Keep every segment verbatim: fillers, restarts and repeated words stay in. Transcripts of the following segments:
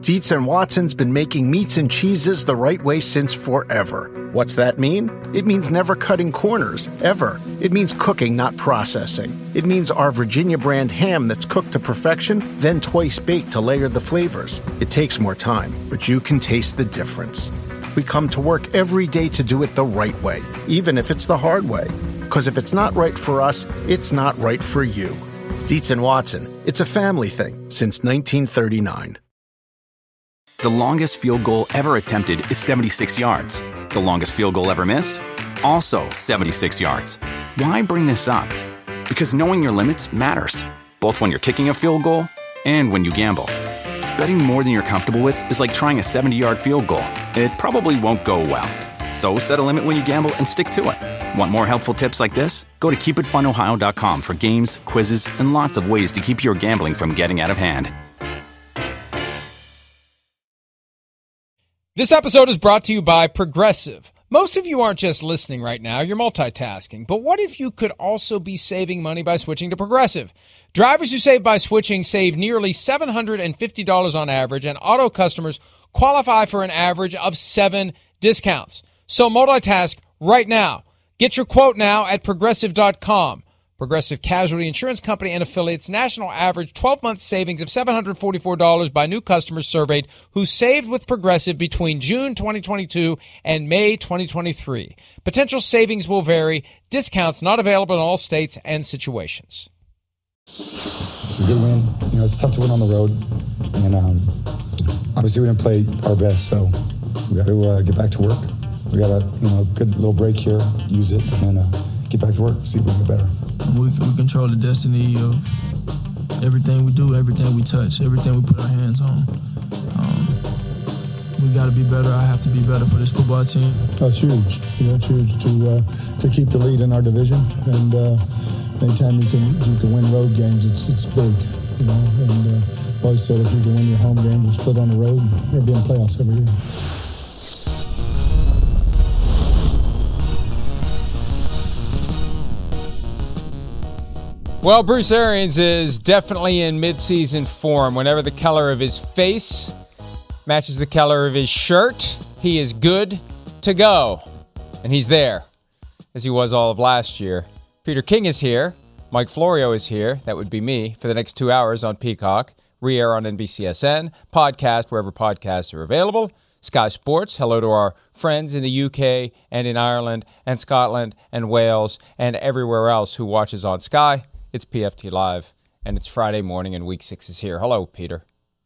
Dietz and Watson's been making meats and cheeses the right way since forever. What's that mean? It means never cutting corners, ever. It means cooking, not processing. It means our Virginia brand ham that's cooked to perfection, then twice baked to layer the flavors. It takes more time, but you can taste the difference. We come to work every day to do it the right way, even if it's the hard way. Because if it's not right for us, it's not right for you. Dietz and Watson, it's a family thing since nineteen thirty-nine. The longest field goal ever attempted is seventy-six yards. The longest field goal ever missed? Also seventy-six yards. Why bring this up? Because knowing your limits matters, both when you're kicking a field goal and when you gamble. Betting more than you're comfortable with is like trying a seventy-yard field goal. It probably won't go well. So set a limit when you gamble and stick to it. Want more helpful tips like this? Go to keep it fun ohio dot com for games, quizzes, and lots of ways to keep your gambling from getting out of hand. This episode is brought to you by Progressive. Most of you aren't just listening right now, you're multitasking. But what if you could also be saving money by switching to Progressive? Drivers who save by switching save nearly seven hundred fifty dollars on average, and auto customers qualify for an average of seven discounts. So multitask right now. Get your quote now at progressive dot com. Progressive Casualty Insurance Company and affiliates. National average twelve-month savings of seven hundred forty-four dollars by new customers surveyed who saved with Progressive between June twenty twenty-two and May twenty twenty-three. Potential savings will vary. Discounts not available in all states and situations. It's a good win. You know, it's tough to win on the road. And um, obviously we didn't play our best, so we got to uh, get back to work. We got a you know good little break here, use it, and then uh, get back to work, see if we can get better. We, we control the destiny of everything we do, everything we touch, everything we put our hands on. Um, we got to be better. I have to be better for this football team. That's huge. You know, it's huge to uh, to keep the lead in our division. And uh, anytime you can you can win road games, it's it's big. You know, and uh, I've always said if you can win your home games and split on the road, you'll be in the playoffs every year. Well, Bruce Arians is definitely in midseason form. Whenever the color of his face matches the color of his shirt, he is good to go. And he's there, as he was all of last year. Peter King is here. Mike Florio is here. That would be me for the next two hours on Peacock. Re-air on N B C S N. Podcast wherever podcasts are available. Sky Sports. Hello to our friends in the U K and in Ireland and Scotland and Wales and everywhere else who watches on Sky. It's P F T Live, and it's Friday morning, and Week six is here. Hello, Peter.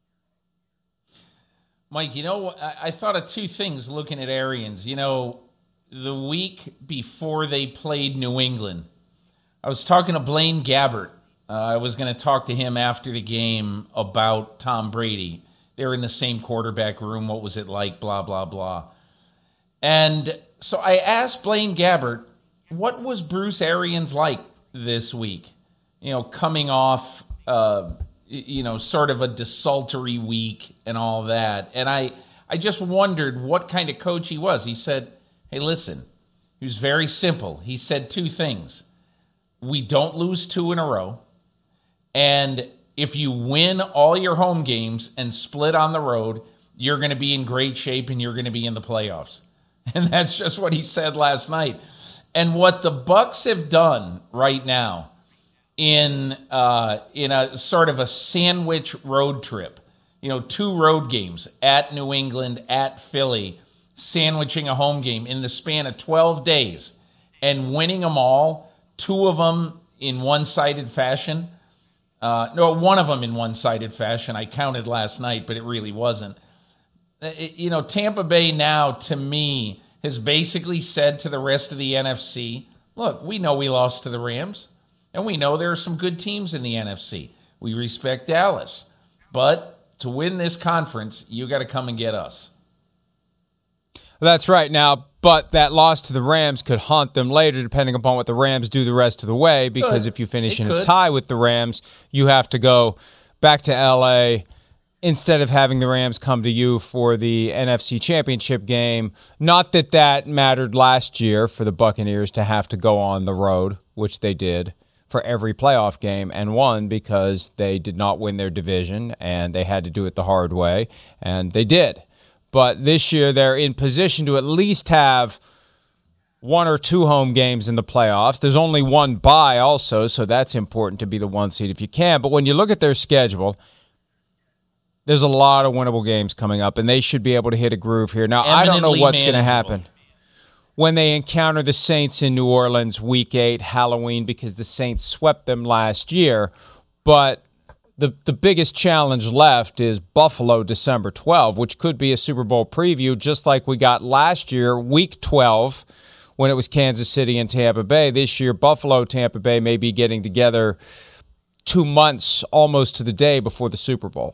Mike, you know, I, I thought of two things looking at Arians. You know, the week before they played New England, I was talking to Blaine Gabbert. Uh, I was going to talk to him after the game about Tom Brady. They were in the same quarterback room. What was it like? Blah, blah, blah. And so I asked Blaine Gabbert, what was Bruce Arians like this week? You know, coming off, uh, you know, sort of a desultory week and all that. And I, I just wondered what kind of coach he was. He said, hey, listen, he was very simple. He said two things. We don't lose two in a row. And if you win all your home games and split on the road, you're going to be in great shape and you're going to be in the playoffs. And that's just what he said last night. And what the Bucs have done right now, in uh, in a sort of a sandwich road trip. You know, two road games at New England, at Philly, sandwiching a home game in the span of twelve days and winning them all, two of them in one-sided fashion. Uh, no, one of them in one-sided fashion. I counted last night, but it really wasn't. It, you know, Tampa Bay now, to me, has basically said to the rest of the N F C, look, we know we lost to the Rams. And we know there are some good teams in the N F C. We respect Dallas. But to win this conference, you got to come and get us. That's right. Now, but that loss to the Rams could haunt them later, depending upon what the Rams do the rest of the way, because Good. if you finish It in could. a tie with the Rams, you have to go back to L A instead of having the Rams come to you for the N F C Championship game. Not that that mattered last year for the Buccaneers to have to go on the road, which they did. for every playoff game and won because they did not win their division and they had to do it the hard way, and they did. But this year they're in position to at least have one or two home games in the playoffs. There's only one bye also, so that's important to be the one seed if you can. But when you look at their schedule, there's a lot of winnable games coming up, and they should be able to hit a groove here. Now, I don't know what's going to happen when they encounter the Saints in New Orleans week eight, Halloween, because the Saints swept them last year. But the the biggest challenge left is Buffalo December twelfth, which could be a Super Bowl preview, just like we got last year, week twelve, when it was Kansas City and Tampa Bay. This year, Buffalo, Tampa Bay may be getting together two months almost to the day before the Super Bowl.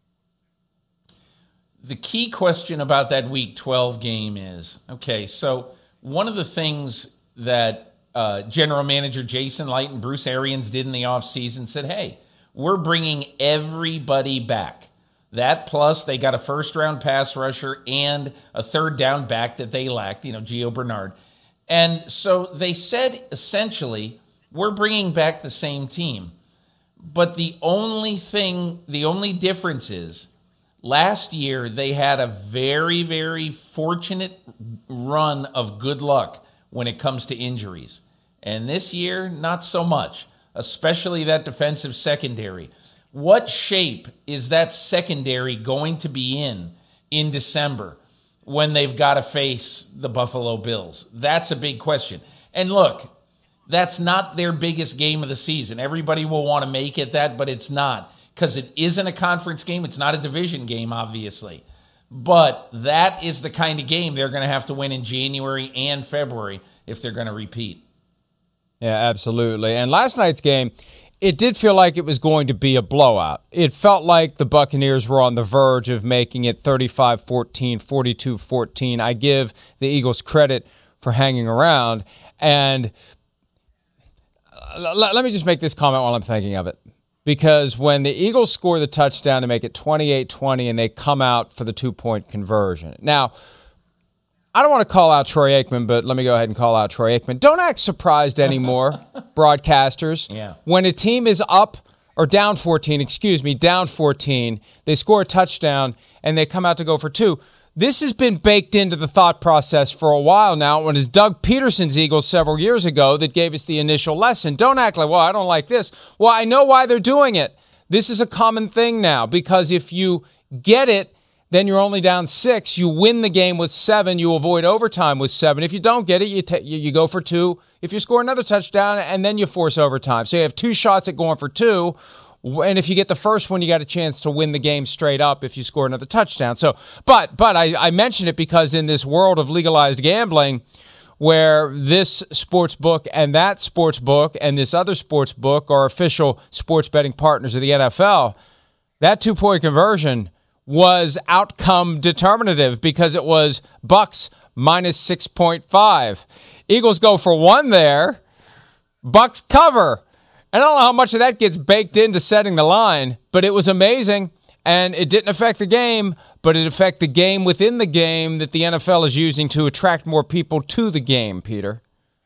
The key question about that week twelve game is, okay, so one of the things that uh, General Manager Jason Light and Bruce Arians did in the offseason said, hey, we're bringing everybody back. That plus they got a first-round pass rusher and a third down back that they lacked, you know, Gio Bernard. And so they said, essentially, we're bringing back the same team. But the only thing, the only difference is, last year they had a very, very fortunate run of good luck when it comes to injuries. And this year, not so much, especially that defensive secondary. What shape is that secondary going to be in in December when they've got to face the Buffalo Bills? That's a big question. And look, that's not their biggest game of the season. Everybody will want to make it that, but it's not, because it isn't a conference game. It's not a division game, obviously. But that is the kind of game they're going to have to win in January and February if they're going to repeat. Yeah, absolutely. And last night's game, it did feel like it was going to be a blowout. It felt like the Buccaneers were on the verge of making it thirty-five fourteen, forty-two fourteen. I give the Eagles credit for hanging around. And let me just make this comment while I'm thinking of it. Because when the Eagles score the touchdown to make it twenty-eight twenty and they come out for the two-point conversion. Now, I don't want to call out Troy Aikman, but let me go ahead and call out Troy Aikman. Don't act surprised anymore, broadcasters. Yeah. When a team is up or down fourteen, excuse me, down fourteen, they score a touchdown and they come out to go for two. This has been baked into the thought process for a while now. When it's Doug Peterson's Eagles several years ago that gave us the initial lesson. Don't act like, well, I don't like this. Well, I know why they're doing it. This is a common thing now, because if you get it, then you're only down six. You win the game with seven. You avoid overtime with seven. If you don't get it, you, t- you go for two. If you score another touchdown, and then you force overtime. So you have two shots at going for two. And if you get the first one, you got a chance to win the game straight up if you score another touchdown. So, but but I, I mention it because in this world of legalized gambling, where this sports book and that sports book and this other sports book are official sports betting partners of the N F L, that two-point conversion was outcome determinative because it was Bucks minus six point five. Eagles go for one there. Bucks cover. I don't know how much of that gets baked into setting the line, but it was amazing, and it didn't affect the game, but it affected the game within the game that the N F L is using to attract more people to the game, Peter.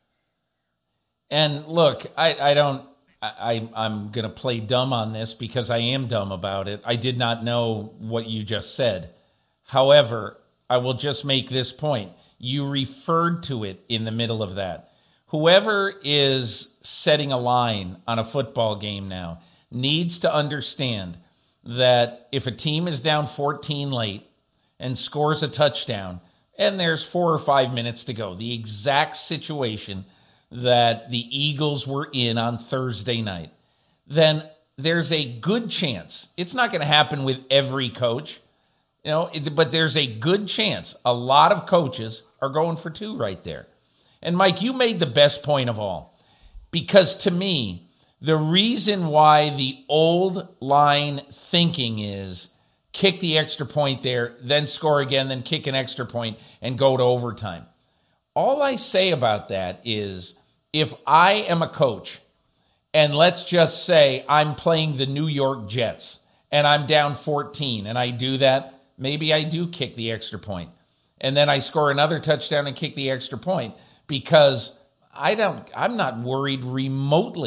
And look, I, I don't, I, I'm going to play dumb on this because I am dumb about it. I did not know what you just said. However, I will just make this point. You referred to it in the middle of that. Whoever is setting a line on a football game now needs to understand that if a team is down fourteen late and scores a touchdown, and there's four or five minutes to go, the exact situation that the Eagles were in on Thursday night, then there's a good chance. It's not going to happen with every coach, you know, but there's a good chance a lot of coaches are going for two right there. And Mike, you made the best point of all, because to me, the reason why the old line thinking is kick the extra point there, then score again, then kick an extra point and go to overtime. All I say about that is, if I am a coach, and let's just say I'm playing the New York Jets, and I'm down fourteen, and I do that, maybe I do kick the extra point. And then I score another touchdown and kick the extra point, because I don't, I'm not worried remotely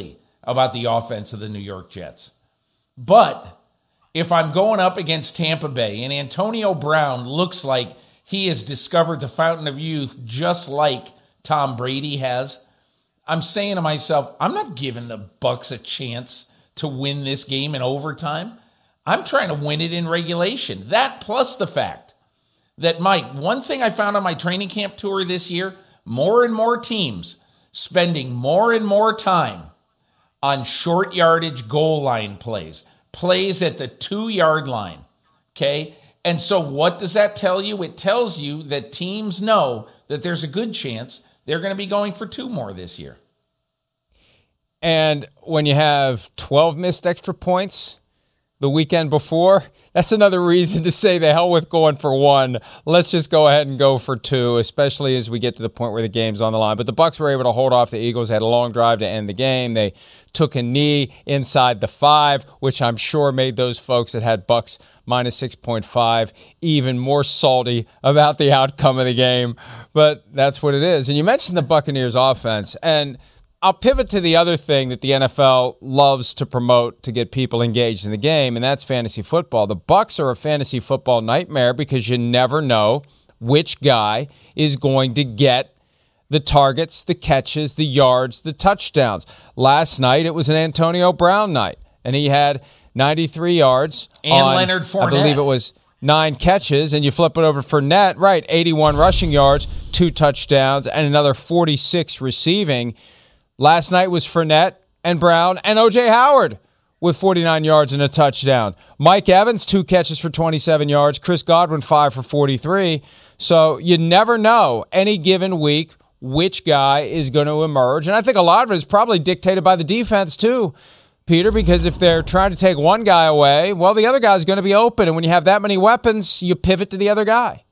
about the offense of the New York Jets. But if I'm going up against Tampa Bay and Antonio Brown looks like he has discovered the fountain of youth just like Tom Brady has, I'm saying to myself, I'm not giving the Bucs a chance to win this game in overtime. I'm trying to win it in regulation. That plus the fact that, Mike, one thing I found on my training camp tour this year, more and more teams spending more and more time on short yardage goal line plays, plays at the two-yard line, okay? And so what does that tell you? It tells you that teams know that there's a good chance they're going to be going for two more this year. And when you have twelve missed extra points the weekend before, that's another reason to say the hell with going for one. Let's just go ahead and go for two, especially as we get to the point where the game's on the line. But the Bucs were able to hold off the Eagles. They had a long drive to end the game. They took a knee inside the five, which I'm sure made those folks that had Bucs minus six point five even more salty about the outcome of the game. But that's what it is. And you mentioned the Buccaneers offense, and I'll pivot to the other thing that the N F L loves to promote to get people engaged in the game, and that's fantasy football. The Bucs are a fantasy football nightmare because you never know which guy is going to get the targets, the catches, the yards, the touchdowns. Last night, it was an Antonio Brown night, and he had ninety-three yards. And on, Leonard Fournette. I believe it was nine catches, and you flip it over for Fournette, right, eighty-one rushing yards, two touchdowns, and another forty-six receiving. Last night was Fournette and Brown and O J Howard with forty-nine yards and a touchdown. Mike Evans, two catches for twenty-seven yards. Chris Godwin, five for forty-three. So you never know any given week which guy is going to emerge. And I think a lot of it is probably dictated by the defense too, Peter, because if they're trying to take one guy away, well, the other guy's going to be open. And when you have that many weapons, you pivot to the other guy.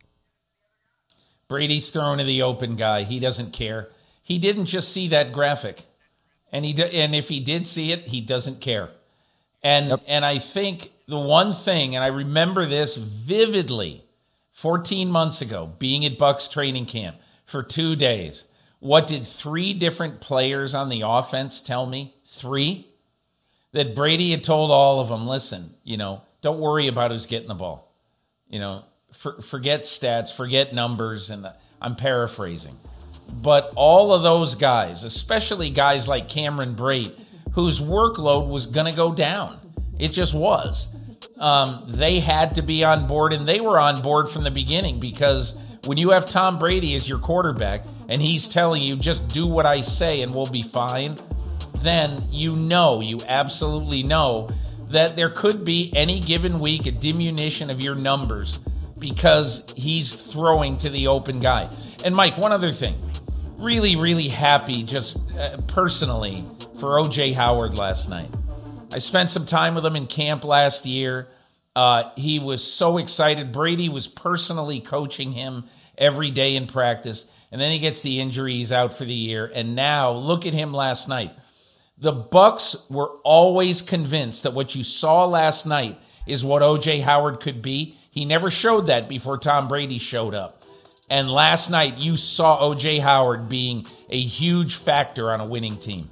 Brady's throwing to the open guy. He doesn't care. He didn't just see that graphic, and he and if he did see it, he doesn't care. And yep. and I think the one thing, and I remember this vividly, fourteen months ago, being at Bucs training camp for two days. What did three different players on the offense tell me? Three? That Brady had told all of them, listen, you know, don't worry about who's getting the ball. You know, for, forget stats, forget numbers, and the, I'm paraphrasing. But all of those guys, especially guys like Cameron Brate, whose workload was going to go down. It just was. Um, they had to be on board, and they were on board from the beginning, because when you have Tom Brady as your quarterback and he's telling you just do what I say and we'll be fine, then you know, you absolutely know that there could be any given week a diminution of your numbers because he's throwing to the open guy. And Mike, one other thing. Really, really happy just uh, personally for O J Howard last night. I spent some time with him in camp last year. Uh, he was so excited. Brady was personally coaching him every day in practice. And then he gets the injury. He's out for the year. And now look at him last night. The Bucs were always convinced that what you saw last night is what O J Howard could be. He never showed that before Tom Brady showed up. And last night, you saw O J Howard being a huge factor on a winning team.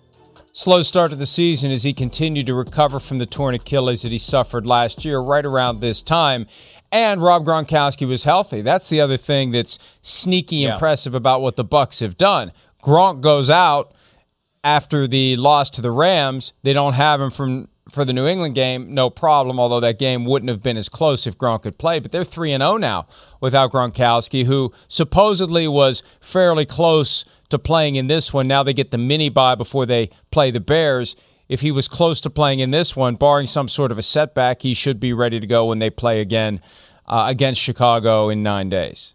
Slow start to the season as he continued to recover from the torn Achilles that he suffered last year right around this time. And Rob Gronkowski was healthy. That's the other thing that's sneaky yeah. impressive about what the Bucs have done. Gronk goes out after the loss to the Rams. They don't have him from for the New England game, no problem, although that game wouldn't have been as close if Gronk could play. But they're three and oh now without Gronkowski, who supposedly was fairly close to playing in this one. Now they get the mini bye before they play the Bears. If he was close to playing in this one, barring some sort of a setback, he should be ready to go when they play again uh, against Chicago in nine days.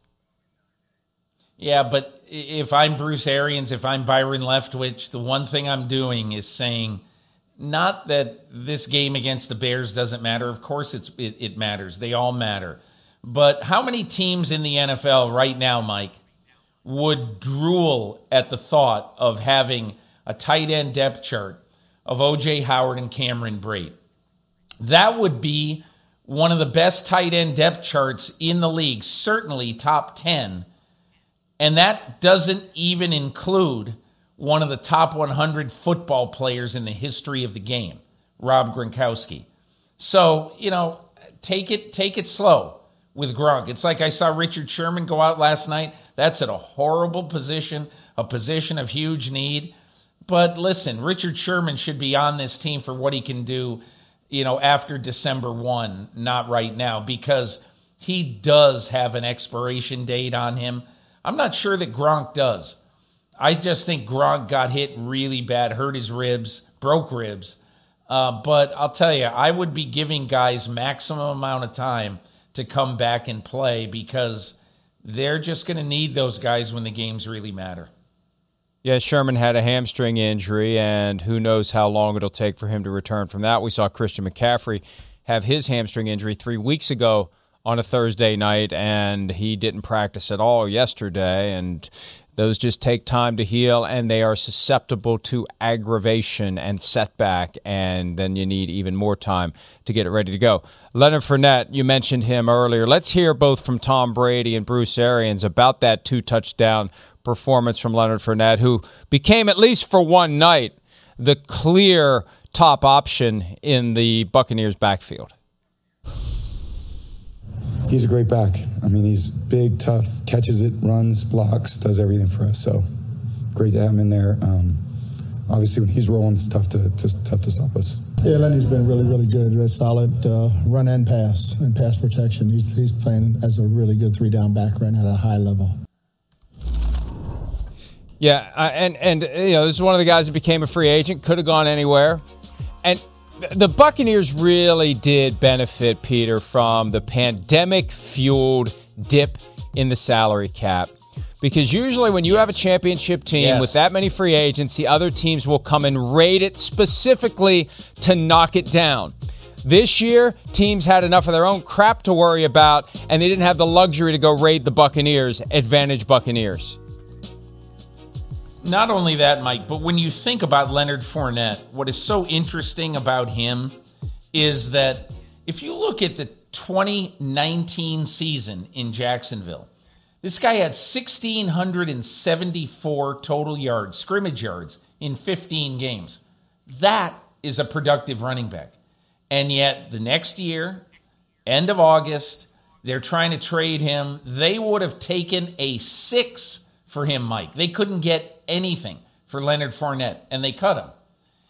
Yeah, but if I'm Bruce Arians, if I'm Byron Leftwich, the one thing I'm doing is saying, not that this game against the Bears doesn't matter. Of course it's, it, it matters. They all matter. But how many teams in the N F L right now, Mike, would drool at the thought of having a tight end depth chart of O J Howard and Cameron Brate? That would be one of the best tight end depth charts in the league, certainly top ten. And that doesn't even include one of the top one hundred football players in the history of the game, Rob Gronkowski. So, you know, take it take it slow with Gronk. It's like I saw Richard Sherman go out last night. That's at a horrible position, a position of huge need. But listen, Richard Sherman should be on this team for what he can do, you know, after December first, not right now, because he does have an expiration date on him. I'm not sure that Gronk does. I just think Gronk got hit really bad, hurt his ribs, broke ribs. Uh, but I'll tell you, I would be giving guys maximum amount of time to come back and play because they're just going to need those guys when the games really matter. Yeah, Sherman had a hamstring injury, and who knows how long it'll take for him to return from that. We saw Christian McCaffrey have his hamstring injury three weeks ago on a Thursday night, and he didn't practice at all yesterday, and those just take time to heal, and they are susceptible to aggravation and setback, and then you need even more time to get it ready to go. Leonard Fournette, you mentioned him earlier. Let's hear both from Tom Brady and Bruce Arians about that two-touchdown performance from Leonard Fournette, who became, at least for one night, the clear top option in the Buccaneers backfield. He's a great back. I mean, he's big, tough, catches it, runs, blocks, does everything for us. So great to have him in there. Um, obviously, when he's rolling, it's tough to, to tough to stop us. Yeah, Lenny's been really, really good. Really solid uh, run and pass and pass protection. He's, he's playing as a really good three-down back right now at a high level. Yeah, uh, and, and you know, this is one of the guys that became a free agent, could have gone anywhere. And the Buccaneers really did benefit, Peter, from the pandemic-fueled dip in the salary cap. Because usually when you yes. have a championship team yes. with that many free agents, the other teams will come and raid it specifically to knock it down. This year, teams had enough of their own crap to worry about, and they didn't have the luxury to go raid the Buccaneers. Advantage Buccaneers. Not only that, Mike, but when you think about Leonard Fournette, what is so interesting about him is that if you look at the twenty nineteen season in Jacksonville, this guy had one thousand six hundred seventy-four total yards, scrimmage yards, in fifteen games. That is a productive running back. And yet the next year, end of August, they're trying to trade him. They would have taken a six for him, Mike. They couldn't get anything for Leonard Fournette, and they cut him.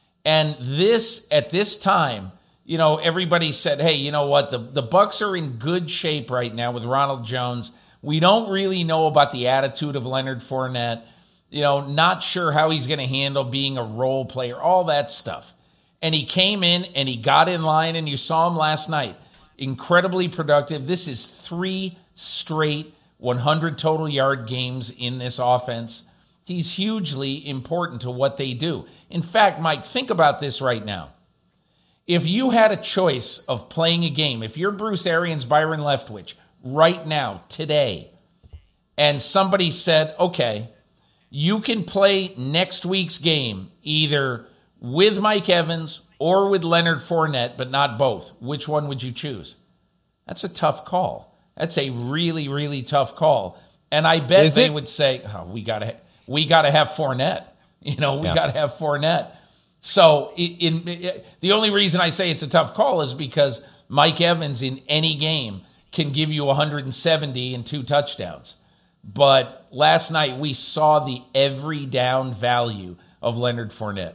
And this, at this time, you know, everybody said, hey, you know what, the, the Bucs are in good shape right now with Ronald Jones. We don't really know about the attitude of Leonard Fournette, you know, not sure how he's going to handle being a role player, all that stuff. And he came in and he got in line, and you saw him last night. Incredibly productive. This is three straight one hundred total yard games in this offense. He's hugely important to what they do. In fact, Mike, think about this right now. If you had a choice of playing a game, if you're Bruce Arians, Byron Leftwich, right now, today, and somebody said, okay, you can play next week's game either with Mike Evans or with Leonard Fournette, but not both, which one would you choose? That's a tough call. That's a really, really tough call. And I bet Is they it? would say, oh, we got to we got to have Fournette. You know, we yeah. got to have Fournette. So in, in, the only reason I say it's a tough call is because Mike Evans in any game can give you one hundred seventy and two touchdowns. But last night we saw the every down value of Leonard Fournette.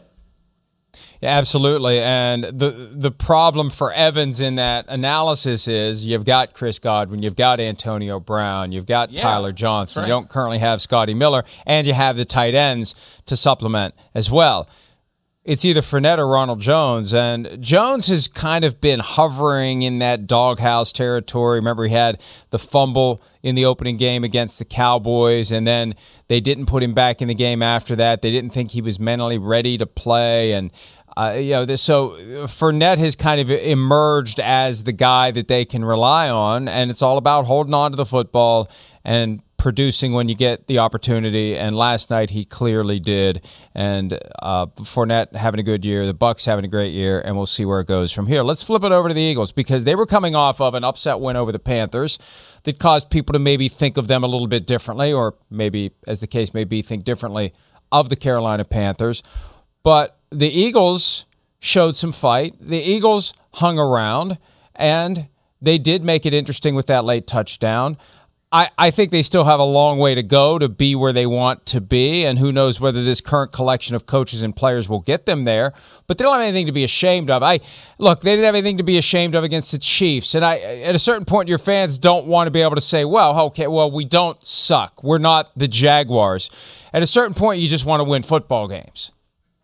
Yeah, absolutely. And the the problem for Evans in that analysis is you've got Chris Godwin, you've got Antonio Brown, you've got yeah, Tyler Johnson. Right. You don't currently have Scotty Miller, and you have the tight ends to supplement as well. It's either Fournette or Ronald Jones, and Jones has kind of been hovering in that doghouse territory. Remember, he had the fumble in the opening game against the Cowboys, and then they didn't put him back in the game after that. They didn't think he was mentally ready to play, and uh, you know, this, so Fournette has kind of emerged as the guy that they can rely on, and it's all about holding on to the football and producing when you get the opportunity, and last night he clearly did. And uh, Fournette having a good year, the Bucs having a great year, and we'll see where it goes from here. Let's flip it over to the Eagles, because they were coming off of an upset win over the Panthers that caused people to maybe think of them a little bit differently, or maybe, as the case may be, think differently of the Carolina Panthers. But the Eagles showed some fight. The Eagles hung around, and they did make it interesting with that late touchdown. I, I think they still have a long way to go to be where they want to be, and who knows whether this current collection of coaches and players will get them there. But they don't have anything to be ashamed of. I look, they didn't have anything to be ashamed of against the Chiefs. And I, at a certain point, your fans don't want to be able to say, well, okay, well, we don't suck. We're not the Jaguars. At a certain point, you just want to win football games.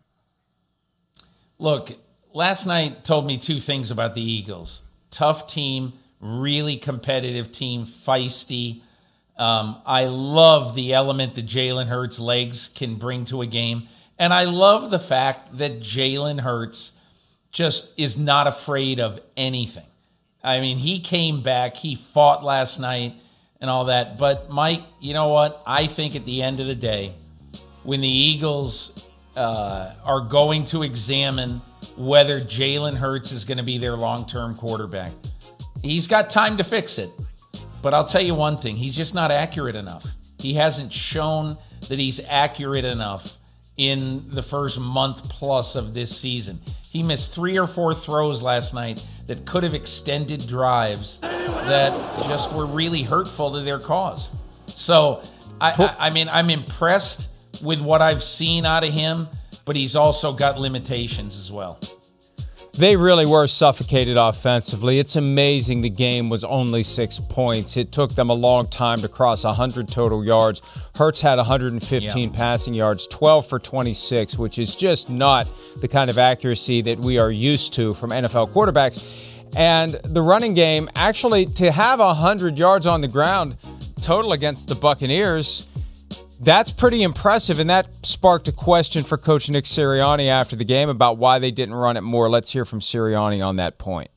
Look, last night told me two things about the Eagles. Tough team, really competitive team, feisty. Um, I love the element that Jalen Hurts' legs can bring to a game. And I love the fact that Jalen Hurts just is not afraid of anything. I mean, he came back, he fought last night and all that. But, Mike, you know what? I think at the end of the day, when the Eagles uh, are going to examine whether Jalen Hurts is going to be their long-term quarterback, he's got time to fix it. But I'll tell you one thing, he's just not accurate enough. He hasn't shown that he's accurate enough in the first month plus of this season. He missed three or four throws last night that could have extended drives that just were really hurtful to their cause. So, I, I, I mean, I'm impressed with what I've seen out of him, but he's also got limitations as well. They really were suffocated offensively. It's amazing the game was only six points. It took them a long time to cross one hundred total yards. Hurts had one hundred fifteen yeah. passing yards, twelve for twenty-six, which is just not the kind of accuracy that we are used to from N F L quarterbacks. And the running game, actually, to have one hundred yards on the ground total against the Buccaneers, that's pretty impressive, and that sparked a question for Coach Nick Sirianni after the game about why they didn't run it more. Let's hear from Sirianni on that point.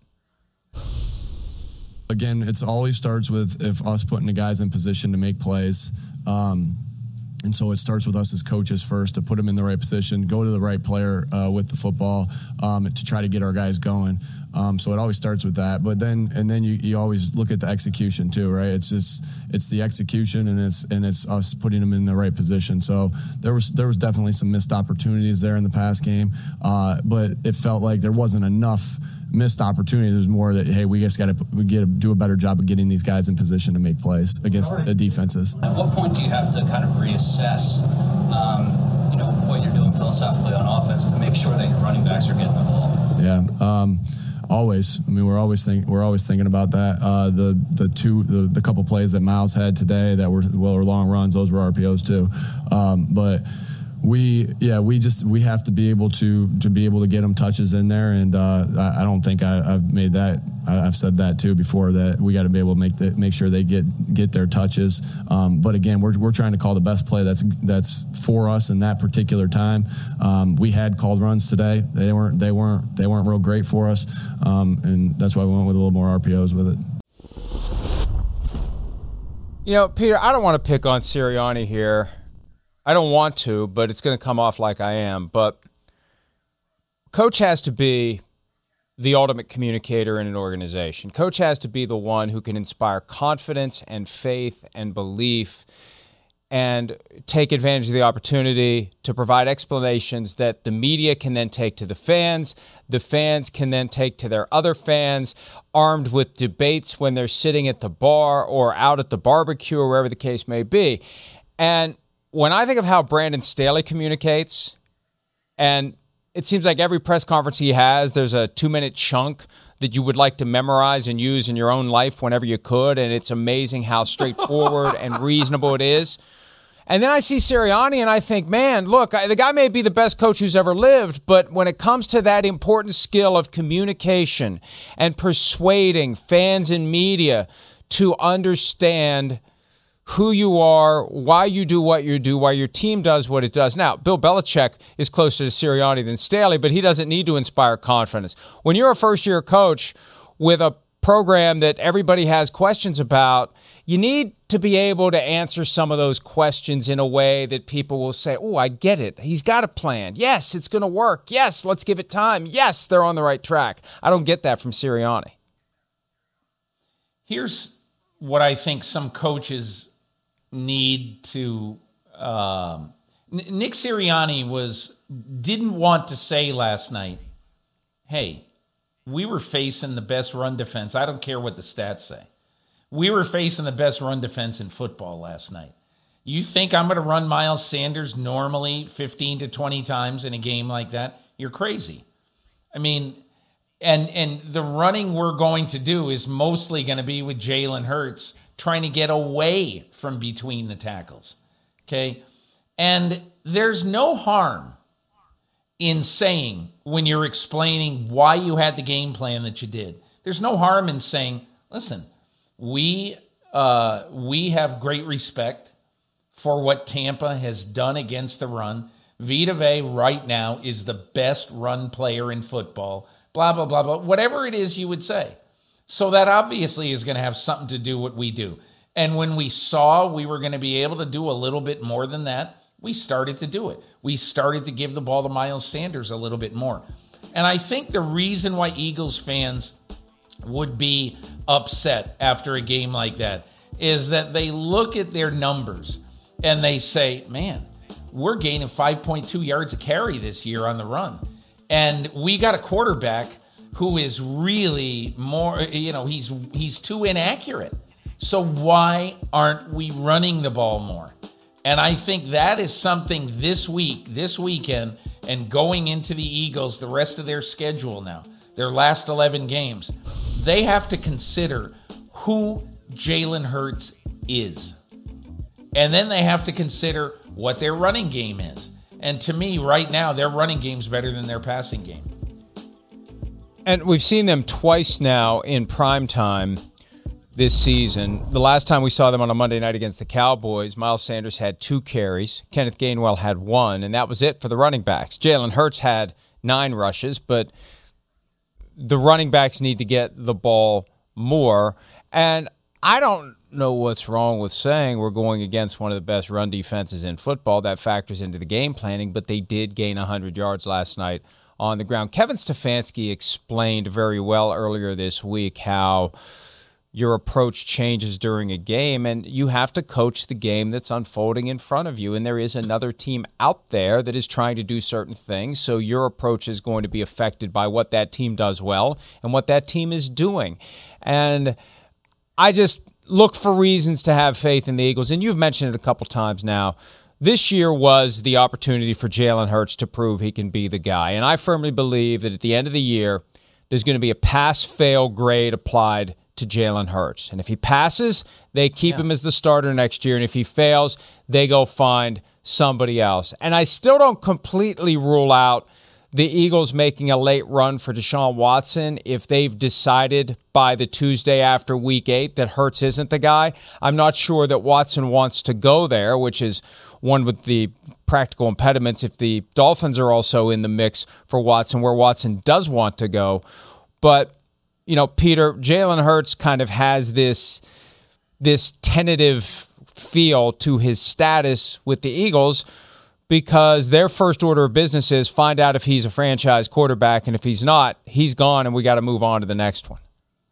Again, it always starts with if us putting the guys in position to make plays. Um, and so it starts with us as coaches first to put them in the right position, go to the right player uh, with the football um, to try to get our guys going. Um, so it always starts with that, but then and then you, you always look at the execution too, right? It's just it's the execution and it's and it's us putting them in the right position. So there was there was definitely some missed opportunities there in the past game, uh, but it felt like there wasn't enough missed opportunity. There's more that hey, we just got to we get to do a better job of getting these guys in position to make plays against the defenses. At what point do you have to kind of reassess, um, you know, what you're doing philosophically on offense to make sure that your running backs are getting the ball? Yeah. Um, Always. I mean, we're always think we're always thinking about that. Uh, the the two the, the couple plays that Miles had today that were well were long runs. Those were R P Os too. Um, but we yeah we just we have to be able to to be able to get them touches in there. And uh, I, I don't think I, I've made that. I've said that too before that we got to be able to make the, make sure they get get their touches. Um, but again, we're we're trying to call the best play that's that's for us in that particular time. Um, we had called runs today. They weren't they weren't they weren't real great for us, um, and that's why we went with a little more R P Os with it. You know, Peter, I don't want to pick on Sirianni here. I don't want to, but it's going to come off like I am. But Coach has to be the ultimate communicator in an organization. Coach has to be the one who can inspire confidence and faith and belief and take advantage of the opportunity to provide explanations that the media can then take to the fans. The fans can then take to their other fans, armed with debates when they're sitting at the bar or out at the barbecue or wherever the case may be. And when I think of how Brandon Staley communicates, and it seems like every press conference he has, there's a two-minute chunk that you would like to memorize and use in your own life whenever you could, and it's amazing how straightforward and reasonable it is. And then I see Sirianni, and I think, man, look, I, the guy may be the best coach who's ever lived, but when it comes to that important skill of communication and persuading fans and media to understand who you are, why you do what you do, why your team does what it does. Now, Bill Belichick is closer to Sirianni than Staley, but he doesn't need to inspire confidence. When you're a first-year coach with a program that everybody has questions about, you need to be able to answer some of those questions in a way that people will say, oh, I get it. He's got a plan. Yes, it's going to work. Yes, let's give it time. Yes, they're on the right track. I don't get that from Sirianni. Here's what I think some coaches need to um, Nick Sirianni was didn't want to say last night, hey, we were facing the best run defense. I don't care what the stats say. We were facing the best run defense in football last night. You think I'm going to run Miles Sanders normally fifteen to twenty times in a game like that? You're crazy. I mean, and and the running we're going to do is mostly going to be with Jalen Hurts trying to get away from between the tackles. Okay? And there's no harm in saying, when you're explaining why you had the game plan that you did, there's no harm in saying, listen, we uh, we have great respect for what Tampa has done against the run. Vita Vea right now is the best run player in football, blah, blah, blah, blah, whatever it is you would say. So that obviously is going to have something to do with what we do. And when we saw we were going to be able to do a little bit more than that, we started to do it. We started to give the ball to Miles Sanders a little bit more. And I think the reason why Eagles fans would be upset after a game like that is that they look at their numbers and they say, man, we're gaining five point two yards a carry this year on the run. And we got a quarterback who is really more, you know, he's he's too inaccurate. So why aren't we running the ball more? And I think that is something this week, this weekend, and going into the Eagles, the rest of their schedule now, their last eleven games, they have to consider who Jalen Hurts is. And then they have to consider what their running game is. And to me, right now, their running game's better than their passing game. And we've seen them twice now in prime time this season. The last time we saw them on a Monday night against the Cowboys, Miles Sanders had two carries. Kenneth Gainwell had one, and that was it for the running backs. Jalen Hurts had nine rushes, but the running backs need to get the ball more. And I don't know what's wrong with saying we're going against one of the best run defenses in football. That factors into the game planning, but they did gain one hundred yards last night on the ground. Kevin Stefanski explained very well earlier this week how your approach changes during a game, and you have to coach the game that's unfolding in front of you. And there is another team out there that is trying to do certain things, so your approach is going to be affected by what that team does well and what that team is doing. And I just look for reasons to have faith in the Eagles, and you've mentioned it a couple times now. This year was the opportunity for Jalen Hurts to prove he can be the guy, and I firmly believe that at the end of the year, there's going to be a pass-fail grade applied to Jalen Hurts. And if he passes, they keep yeah. him as the starter next year. And if he fails, they go find somebody else. And I still don't completely rule out the Eagles making a late run for Deshaun Watson if they've decided by the Tuesday after week eight that Hurts isn't the guy. I'm not sure that Watson wants to go there, which is one with the practical impediments if the Dolphins are also in the mix for Watson, where Watson does want to go. But you know, Peter, Jalen Hurts kind of has this this tentative feel to his status with the Eagles because their first order of business is find out if he's a franchise quarterback, and if he's not, he's gone, and we got to move on to the next one.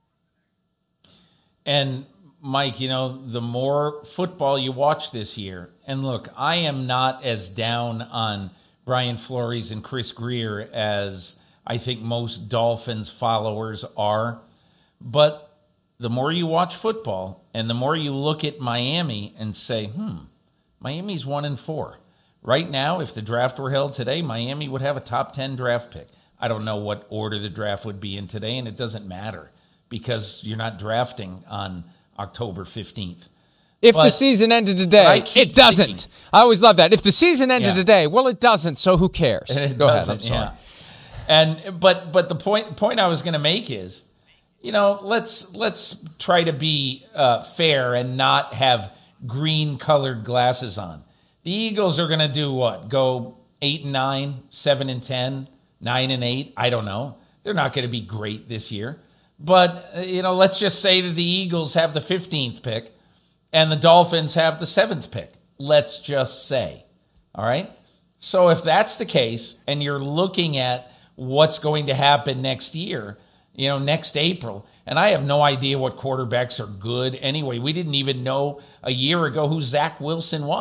And, Mike, you know, the more football you watch this year, and look, I am not as down on Brian Flores and Chris Grier as I think most Dolphins followers are. But the more you watch football and the more you look at Miami and say, hmm, Miami's one and four. Right now, if the draft were held today, Miami would have a top ten draft pick. I don't know what order the draft would be in today, and it doesn't matter because you're not drafting on October fifteenth. If but, the season ended today, it doesn't. Thinking, I always love that. If the season ended yeah. today, well, it doesn't, so who cares? It Go ahead, I'm sorry. Yeah. And but but the point point I was going to make is, you know, let's let's try to be uh, fair and not have green colored glasses on. The Eagles are going to do what? Go eight and nine, seven and ten, nine and eight. I don't know. They're not going to be great this year. But uh, you know, let's just say that the Eagles have the fifteenth pick and the Dolphins have the seventh pick. Let's just say, all right. So if that's the case, and you're looking at what's going to happen next year, you know, next April. And I have no idea what quarterbacks are good anyway. We didn't even know a year ago who Zach Wilson was.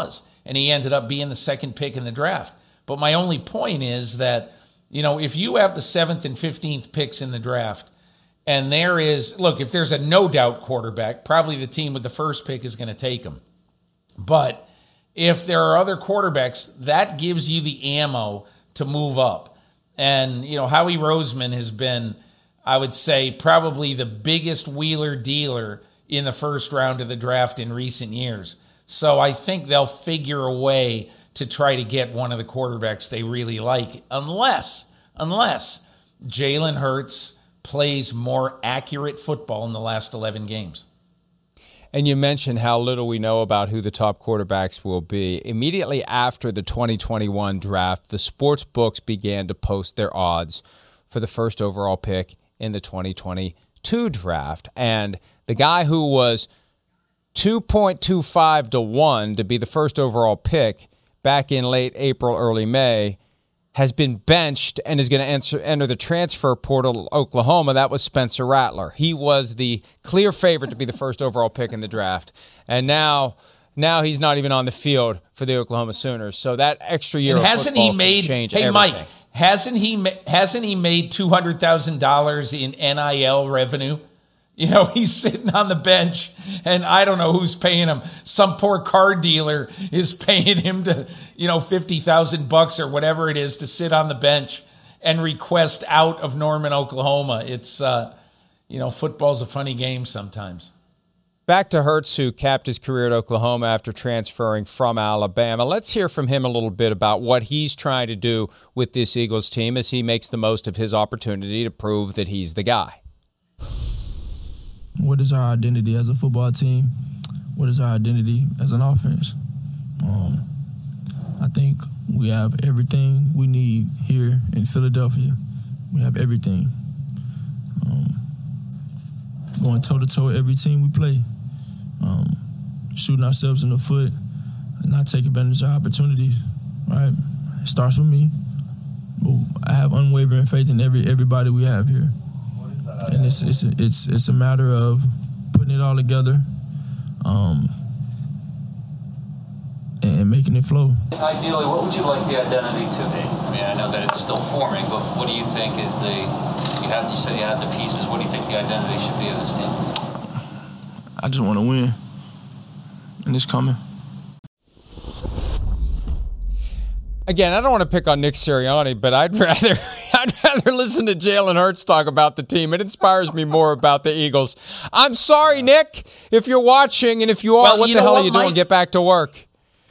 and he ended up being the second pick in the draft. But my only point is that, you know, if you have the seventh and fifteenth picks in the draft, and there is, look, if there's a no-doubt quarterback, probably the team with the first pick is going to take him. But if there are other quarterbacks, that gives you the ammo to move up. And, you know, Howie Roseman has been, I would say, probably the biggest wheeler dealer in the first round of the draft in recent years. So I think they'll figure a way to try to get one of the quarterbacks they really like, unless, unless Jalen Hurts plays more accurate football in the last eleven games. And you mentioned how little we know about who the top quarterbacks will be. Immediately after the twenty twenty-one draft, the sports books began to post their odds for the first overall pick in the twenty twenty-two draft. And the guy who was two point two five to one to be the first overall pick back in late April, early May, has been benched and is going to enter, enter the transfer portal to Oklahoma. That was Spencer Rattler. He was the clear favorite to be the first overall pick in the draft. And now now he's not even on the field for the Oklahoma Sooners. So that extra year and of hasn't football he made, can change hey, everything. Mike, hasn't he, hasn't he made two hundred thousand dollars in N I L revenue? You know, he's sitting on the bench, and I don't know who's paying him. Some poor car dealer is paying him to, you know, fifty thousand bucks or whatever it is to sit on the bench and request out of Norman, Oklahoma. It's, uh, you know, football's a funny game sometimes. Back to Hurts, who capped his career at Oklahoma after transferring from Alabama. Let's hear from him a little bit about what he's trying to do with this Eagles team as he makes the most of his opportunity to prove that he's the guy. What is our identity as a football team? What is our identity as an offense? Um, I think we have everything we need here in Philadelphia. We have everything. Um, going toe-to-toe every team we play. Um, shooting ourselves in the foot and not take advantage of opportunities, right? It starts with me. But I have unwavering faith in every everybody we have here. And it's it's a, it's it's a matter of putting it all together, um, and, and making it flow. Ideally, what would you like the identity to be? I mean, I know that it's still forming, but what do you think is the? You have you said you have the pieces. What do you think the identity should be of this team? I just want to win, and it's coming. Again, I don't want to pick on Nick Sirianni, but I'd rather I'd rather listen to Jalen Hurts talk about the team. It inspires me more about the Eagles. I'm sorry, Nick, if you're watching, and if you are, Well, what you the know hell what, are you doing? Mike? Get back to work.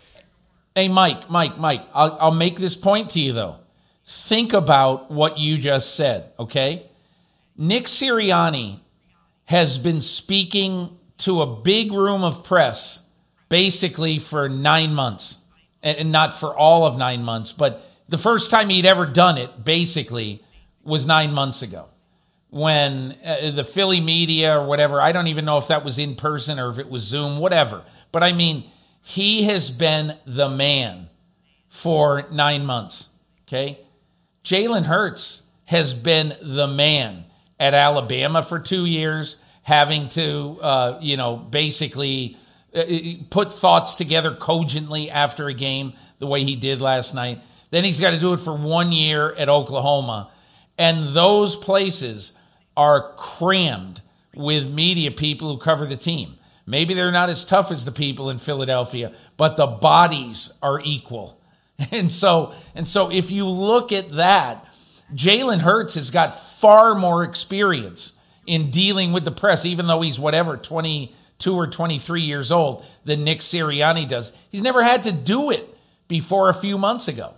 Hey, Mike, Mike, Mike, I'll, I'll make this point to you, though. Think about what you just said, okay? Nick Sirianni has been speaking to a big room of press basically for nine months. And not for all of nine months, but the first time he'd ever done it, basically, was nine months ago. When uh, the Philly media or whatever, I don't even know if that was in person or if it was Zoom, whatever. But I mean, he has been the man for nine months, okay? Jalen Hurts has been the man at Alabama for two years, having to, uh, you know, basically put thoughts together cogently after a game the way he did last night. Then he's got to do it for one year at Oklahoma. And those places are crammed with media people who cover the team. Maybe they're not as tough as the people in Philadelphia, but the bodies are equal. And so, and so if you look at that, Jalen Hurts has got far more experience in dealing with the press, even though he's whatever, twenty-two or twenty-three years old, than Nick Sirianni does. He's never had to do it before a few months ago.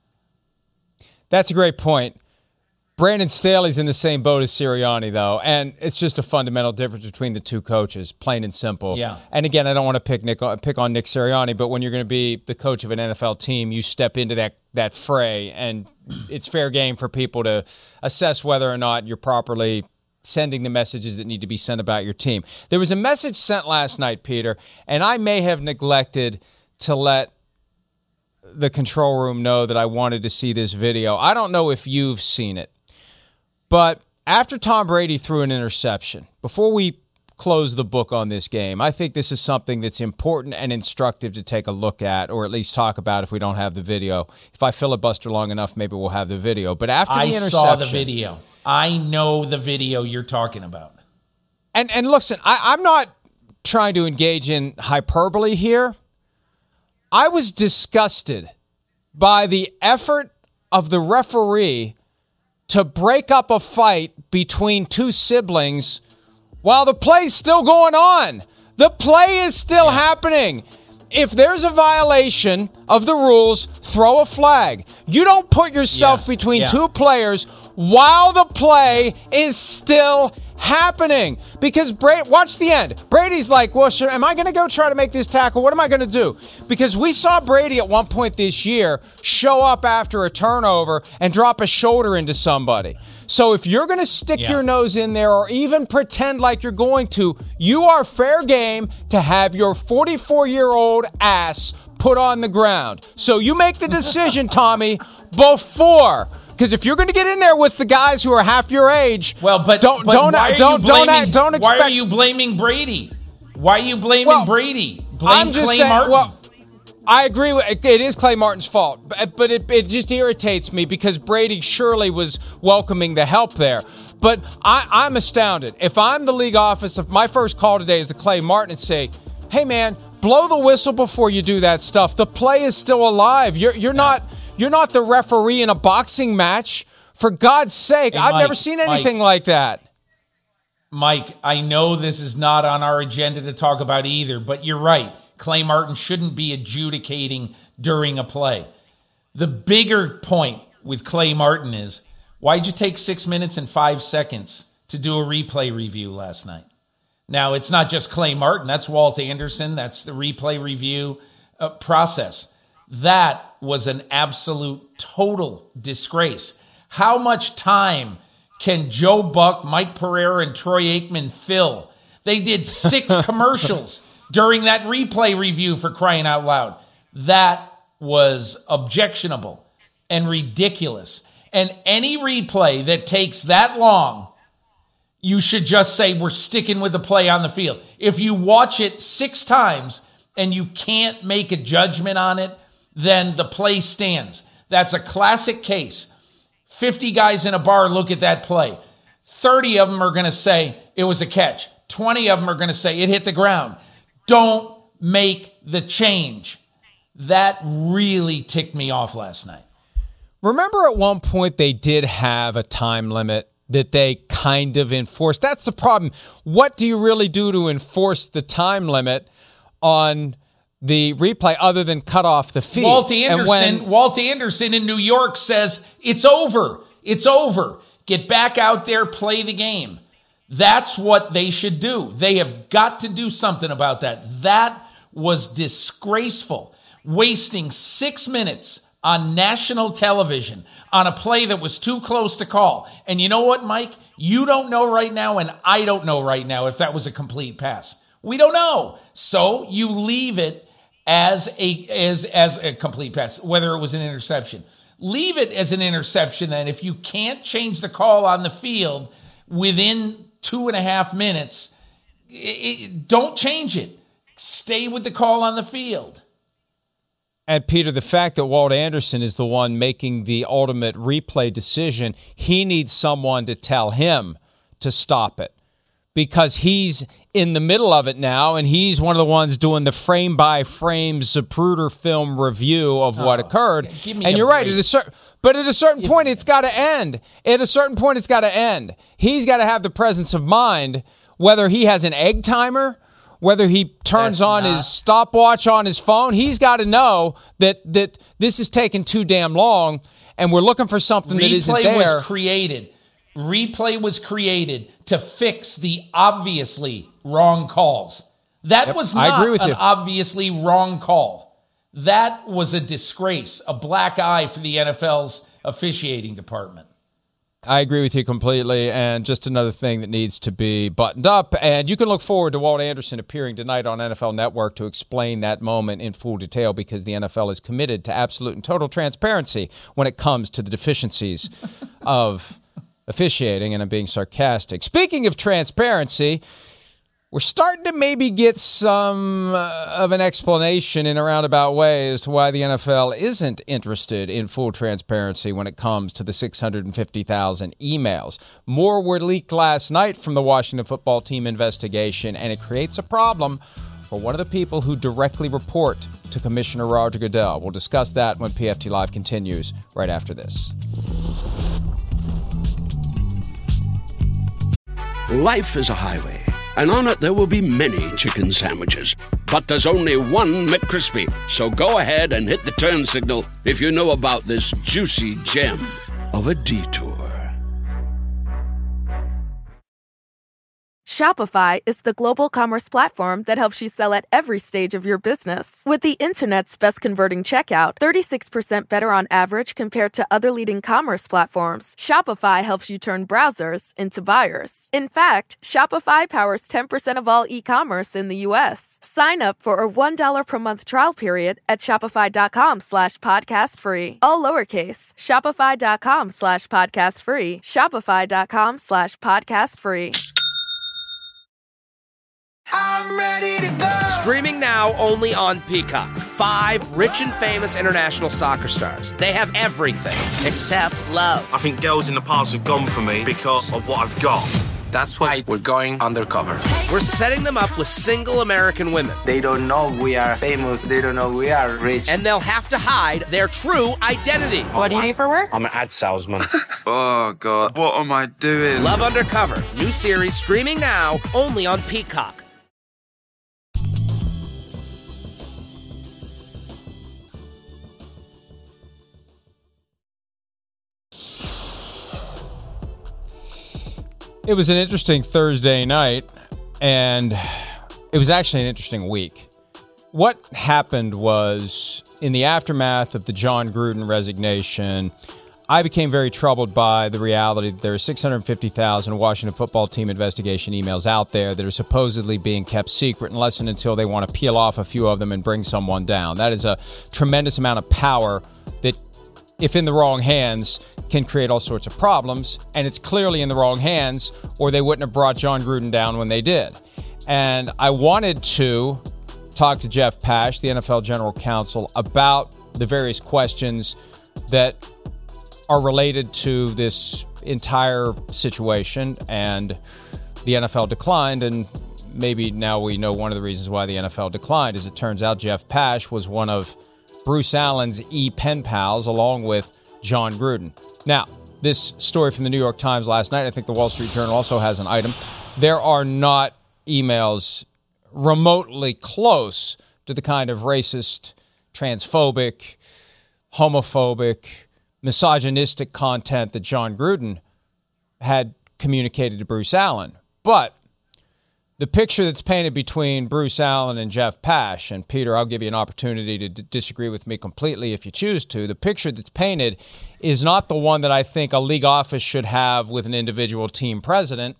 That's a great point. Brandon Staley's in the same boat as Sirianni, though, and it's just a fundamental difference between the two coaches, plain and simple. Yeah. And again, I don't want to pick Nick pick on Nick Sirianni, but when you're going to be the coach of an N F L team, you step into that that fray, and it's fair game for people to assess whether or not you're properly sending the messages that need to be sent about your team. There was a message sent last night, Peter, and I may have neglected to let the control room know that I wanted to see this video. I don't know if you've seen it, but after Tom Brady threw an interception, before we close the book on this game. I think this is something that's important and instructive to take a look at, or at least talk about if we don't have the video. If I filibuster long enough, maybe we'll have the video. But after the I interception... saw the video. I know the video you're talking about. And, and listen, I, I'm not trying to engage in hyperbole here. I was disgusted by the effort of the referee to break up a fight between two siblings while the play's still going on. The play is still yeah. happening. If there's a violation of the rules, throw a flag. You don't put yourself yes. between yeah. two players while the play is still happening. Because Brady, watch the end. Brady's like, well, should, am I going to go try to make this tackle? What am I going to do? Because we saw Brady at one point this year show up after a turnover and drop a shoulder into somebody. So if you're going to stick yeah. your nose in there or even pretend like you're going to, you are fair game to have your forty-four-year-old ass put on the ground. So you make the decision, Tommy, before... Because if you're going to get in there with the guys who are half your age, well, but don't but don't why are don't you don't, blaming, don't expect. Why are you blaming Brady? Why are you blaming well, Brady? Blame I'm just Clay saying, Martin. Well, I agree with it. It is Clay Martin's fault, but, but it it just irritates me because Brady surely was welcoming the help there. But I, I'm astounded. If I'm the league office, if my first call today is to Clay Martin and say, "Hey, man, blow the whistle before you do that stuff. The play is still alive. You're you're not you're not the referee in a boxing match." For God's sake, hey, I've Mike, never seen anything Mike, like that. Mike, I know this is not on our agenda to talk about either, but you're right. Clay Martin shouldn't be adjudicating during a play. The bigger point with Clay Martin is, why'd you take six minutes and five seconds to do a replay review last night? Now, it's not just Clay Martin. That's Walt Anderson. That's the replay review uh, process. That was an absolute total disgrace. How much time can Joe Buck, Mike Pereira, and Troy Aikman fill? They did six commercials during that replay review, for crying out loud. That was objectionable and ridiculous. And any replay that takes that long, you should just say, we're sticking with the play on the field. If you watch it six times and you can't make a judgment on it, then the play stands. That's a classic case. fifty guys in a bar look at that play. thirty of them are going to say it was a catch. twenty of them are going to say it hit the ground. Don't make the change. That really ticked me off last night. Remember at one point they did have a time limit that they kind of enforced. That's the problem. What do you really do to enforce the time limit on the replay other than cut off the feed? Walt Anderson, when, Walt Anderson in New York says, it's over. It's over. Get back out there, play the game. That's what they should do. They have got to do something about that. That was disgraceful. Wasting six minutes on national television on a play that was too close to call. And you know what, Mike? You don't know right now, and I don't know right now if that was a complete pass. We don't know. So you leave it as a as as a complete pass, whether it was an interception. Leave it as an interception then. If you can't change the call on the field within two and a half minutes, it, it, don't change it. Stay with the call on the field. And, Peter, the fact that Walt Anderson is the one making the ultimate replay decision, he needs someone to tell him to stop it. Because he's in the middle of it now, and he's one of the ones doing the frame-by-frame Zapruder film review of what oh, occurred. Give me and a you're break. right, at a cer- but at a certain point, it's got to end. At a certain point, it's got to end. He's got to have the presence of mind, whether he has an egg timer, whether he turns That's on not- his stopwatch on his phone. He's got to know that that this is taking too damn long, and we're looking for something that isn't there. Replay was created. Replay was created to fix the obviously wrong calls. That Yep, was I not agree with an you. obviously wrong call. That was a disgrace, a black eye for the N F L's officiating department. I agree with you completely, and just another thing that needs to be buttoned up. And you can look forward to Walt Anderson appearing tonight on N F L Network to explain that moment in full detail, because the N F L is committed to absolute and total transparency when it comes to the deficiencies of officiating, and I'm being sarcastic. Speaking of transparency, we're starting to maybe get some uh, of an explanation in a roundabout way as to why the N F L isn't interested in full transparency when it comes to the six hundred fifty thousand emails. More were leaked last night from the Washington football team investigation, and it creates a problem for one of the people who directly report to Commissioner Roger Goodell. We'll discuss that when P F T Live continues right after this. Life is a highway, and on it there will be many chicken sandwiches. But there's only one McCrispy. So go ahead and hit the turn signal if you know about this juicy gem of a detour. Shopify is the global commerce platform that helps you sell at every stage of your business. With the internet's best converting checkout, thirty-six percent better on average compared to other leading commerce platforms, Shopify helps you turn browsers into buyers. In fact, Shopify powers ten percent of all e-commerce in the U S. Sign up for a one dollar per month trial period at shopify.com slash podcast free. All lowercase, shopify.com slash podcast free, shopify.com slash podcast free. I'm ready to go. Streaming now only on Peacock. Five rich and famous international soccer stars. They have everything except love. I think girls in the past have gone for me because of what I've got. That's why we're going undercover. We're setting them up with single American women. They don't know we are famous. They don't know we are rich. And they'll have to hide their true identity. What do you do for work? I'm an ad salesman. Oh, God. What am I doing? Love Undercover. New series streaming now only on Peacock. It was an interesting Thursday night, and it was actually an interesting week. What happened was, in the aftermath of the Jon Gruden resignation, I became very troubled by the reality that there are six hundred fifty thousand Washington football team investigation emails out there that are supposedly being kept secret unless and until they want to peel off a few of them and bring someone down. That is a tremendous amount of power that, if in the wrong hands, can create all sorts of problems, and it's clearly in the wrong hands, or they wouldn't have brought Jon Gruden down when they did. And I wanted to talk to Jeff Pash, the N F L General Counsel, about the various questions that are related to this entire situation, and the N F L declined, and maybe now we know one of the reasons why the N F L declined. As it turns out, Jeff Pash was one of Bruce Allen's e-pen pals, along with Jon Gruden. Now, this story from the New York Times last night, I think the Wall Street Journal also has an item. There are not emails remotely close to the kind of racist, transphobic, homophobic, misogynistic content that Jon Gruden had communicated to Bruce Allen. But the picture that's painted between Bruce Allen and Jeff Pash, and Peter, I'll give you an opportunity to d- disagree with me completely if you choose to. The picture that's painted is not the one that I think a league office should have with an individual team president.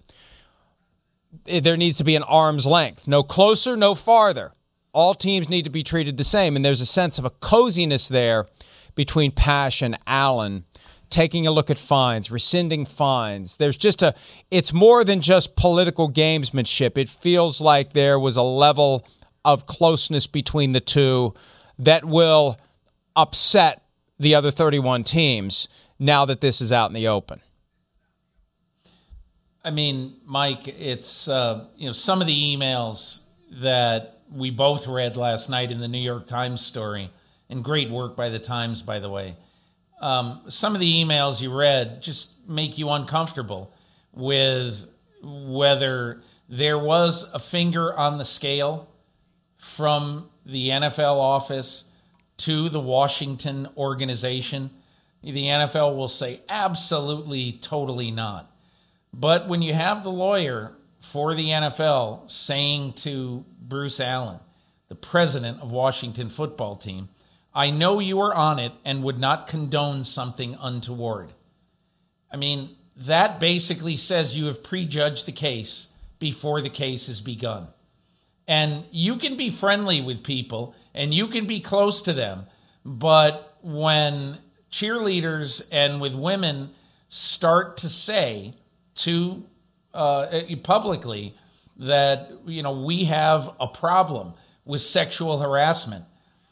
There needs to be an arm's length. No closer, no farther. All teams need to be treated the same, and there's a sense of a coziness there between Pash and Allen, taking a look at fines, rescinding fines. There's just a, it's more than just political gamesmanship. It feels like there was a level of closeness between the two that will upset the other thirty-one teams now that this is out in the open. I mean, Mike, it's, uh, you know, some of the emails that we both read last night in the New York Times story, and great work by the Times, by the way. Um, some of the emails you read just make you uncomfortable with whether there was a finger on the scale from the N F L office to the Washington organization. The N F L will say absolutely, totally not. But when you have the lawyer for the N F L saying to Bruce Allen, the president of Washington football team, I know you are on it and would not condone something untoward. I mean, that basically says you have prejudged the case before the case has begun. And you can be friendly with people and you can be close to them, but when cheerleaders and with women start to say to uh, publicly that, you know, we have a problem with sexual harassment.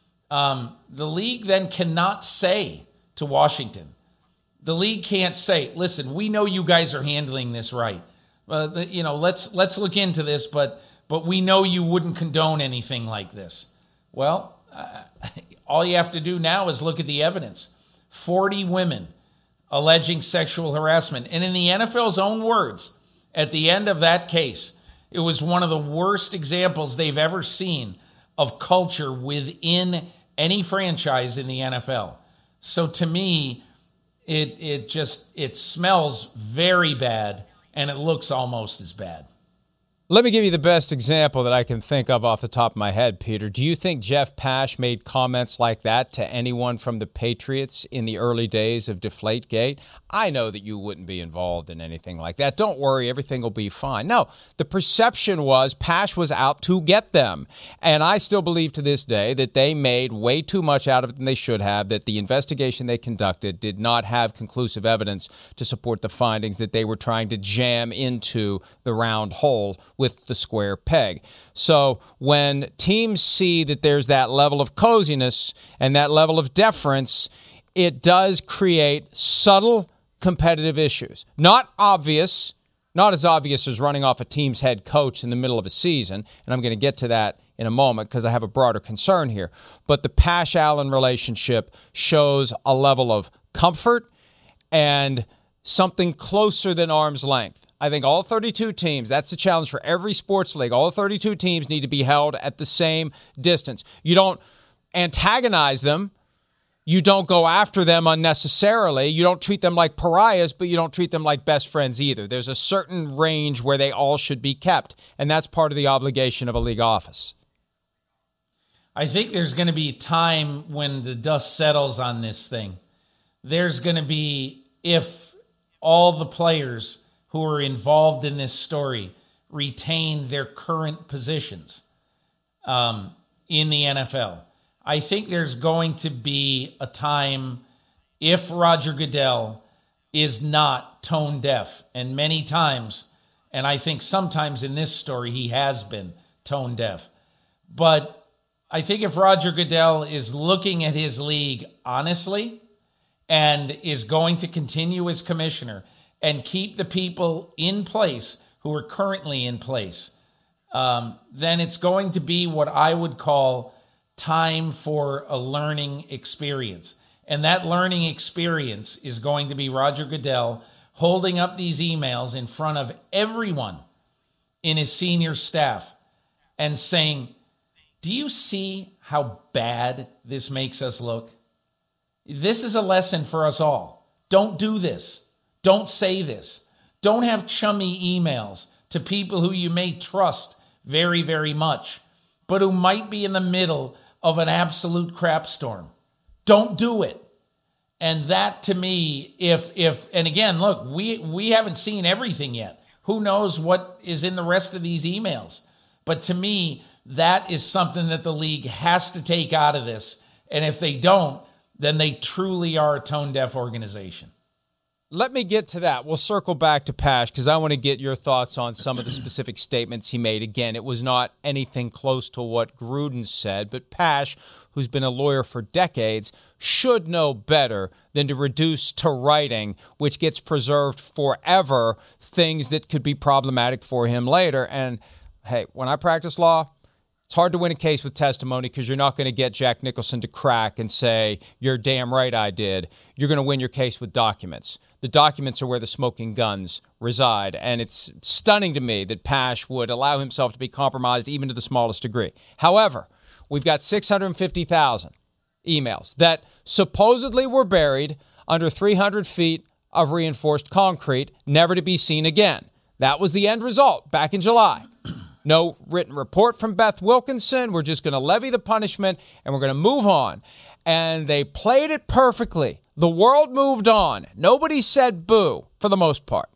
Um, the league then cannot say to Washington, the league can't say, listen, we know you guys are handling this right. Uh, the, you know, let's let's look into this, but but we know you wouldn't condone anything like this. Well, uh, all you have to do now is look at the evidence. forty women alleging sexual harassment. And in the N F L's own words, at the end of that case, it was one of the worst examples they've ever seen of culture within any franchise in the N F L. So to me, it it just, it smells very bad, and it looks almost as bad. Let me give you the best example that I can think of off the top of my head, Peter. Do you think Jeff Pash made comments like that to anyone from the Patriots in the early days of Deflategate? I know that you wouldn't be involved in anything like that. Don't worry, everything will be fine. No, the perception was Pash was out to get them. And I still believe to this day that they made way too much out of it than they should have, that the investigation they conducted did not have conclusive evidence to support the findings that they were trying to jam into the round hole with the square peg. So when teams see that there's that level of coziness and that level of deference, it does create subtle competitive issues. Not obvious, not as obvious as running off a team's head coach in the middle of a season, and I'm going to get to that in a moment because I have a broader concern here. But the Pash-Allen relationship shows a level of comfort and something closer than arm's length. I think all thirty-two teams, that's the challenge for every sports league. All thirty-two teams need to be held at the same distance. You don't antagonize them. You don't go after them unnecessarily. You don't treat them like pariahs, but you don't treat them like best friends either. There's a certain range where they all should be kept, and that's part of the obligation of a league office. I think there's going to be time when the dust settles on this thing. There's going to be, if all the players who are involved in this story retain their current positions um, in the N F L. I think there's going to be a time, if Roger Goodell is not tone deaf, and many times, and I think sometimes in this story he has been tone deaf, but I think if Roger Goodell is looking at his league honestly and is going to continue as commissioner and keep the people in place who are currently in place, um, then it's going to be what I would call time for a learning experience. And that learning experience is going to be Roger Goodell holding up these emails in front of everyone in his senior staff and saying, do you see how bad this makes us look? This is a lesson for us all. Don't do this. Don't say this. Don't have chummy emails to people who you may trust very, very much, but who might be in the middle of an absolute crap storm. Don't do it. And that to me, if, if, and again, look, we, we haven't seen everything yet. Who knows what is in the rest of these emails? But to me, that is something that the league has to take out of this. And if they don't, then they truly are a tone-deaf organization. Let me get to that. We'll circle back to Pash because I want to get your thoughts on some of the specific statements he made. Again, it was not anything close to what Gruden said, but Pash, who's been a lawyer for decades, should know better than to reduce to writing, which gets preserved forever, things that could be problematic for him later. And, hey, when I practice law, it's hard to win a case with testimony because you're not going to get Jack Nicholson to crack and say, you're damn right I did. You're going to win your case with documents. The documents are where the smoking guns reside, and it's stunning to me that Pash would allow himself to be compromised even to the smallest degree. However, we've got six hundred fifty thousand emails that supposedly were buried under three hundred feet of reinforced concrete, never to be seen again. That was the end result back in July. No written report from Beth Wilkinson. We're just going to levy the punishment, and we're going to move on. And they played it perfectly. The world moved on. Nobody said boo, for the most part.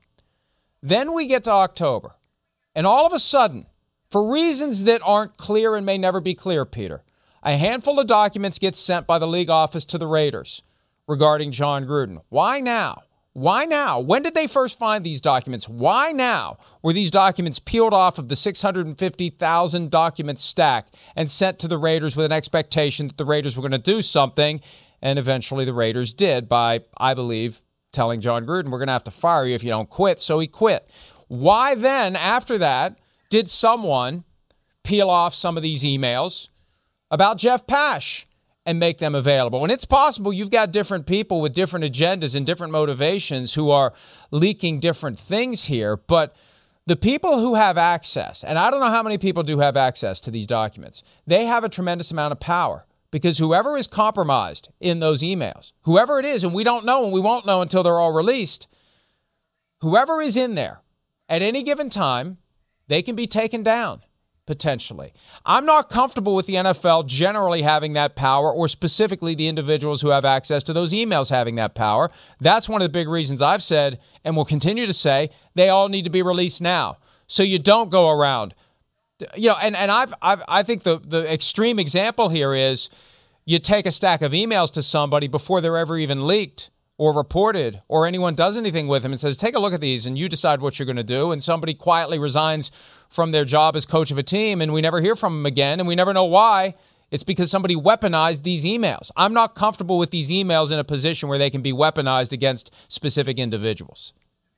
Then we get to October, and all of a sudden, for reasons that aren't clear and may never be clear, Peter, a handful of documents get sent by the league office to the Raiders regarding John Gruden. Why now? Why now? When did they first find these documents? Why now were these documents peeled off of the six hundred fifty thousand document stack and sent to the Raiders with an expectation that the Raiders were going to do something? And eventually the Raiders did by, I believe, telling John Gruden, we're going to have to fire you if you don't quit. So he quit. Why then, after that, did someone peel off some of these emails about Jeff Pash and make them available? And it's possible you've got different people with different agendas and different motivations who are leaking different things here, but the people who have access, and I don't know how many people do have access to these documents, they have a tremendous amount of power because whoever is compromised in those emails, whoever it is, and we don't know and we won't know until they're all released, whoever is in there at any given time, they can be taken down. Potentially. I'm not comfortable with the N F L generally having that power or specifically the individuals who have access to those emails having that power. That's one of the big reasons I've said and will continue to say they all need to be released now so you don't go around. You know, and, and I've, I've I think the, the extreme example here is you take a stack of emails to somebody before they're ever even leaked or reported, or anyone does anything with them and says, take a look at these and you decide what you're going to do, and somebody quietly resigns from their job as coach of a team and we never hear from them again and we never know why. It's because somebody weaponized these emails. I'm not comfortable with these emails in a position where they can be weaponized against specific individuals.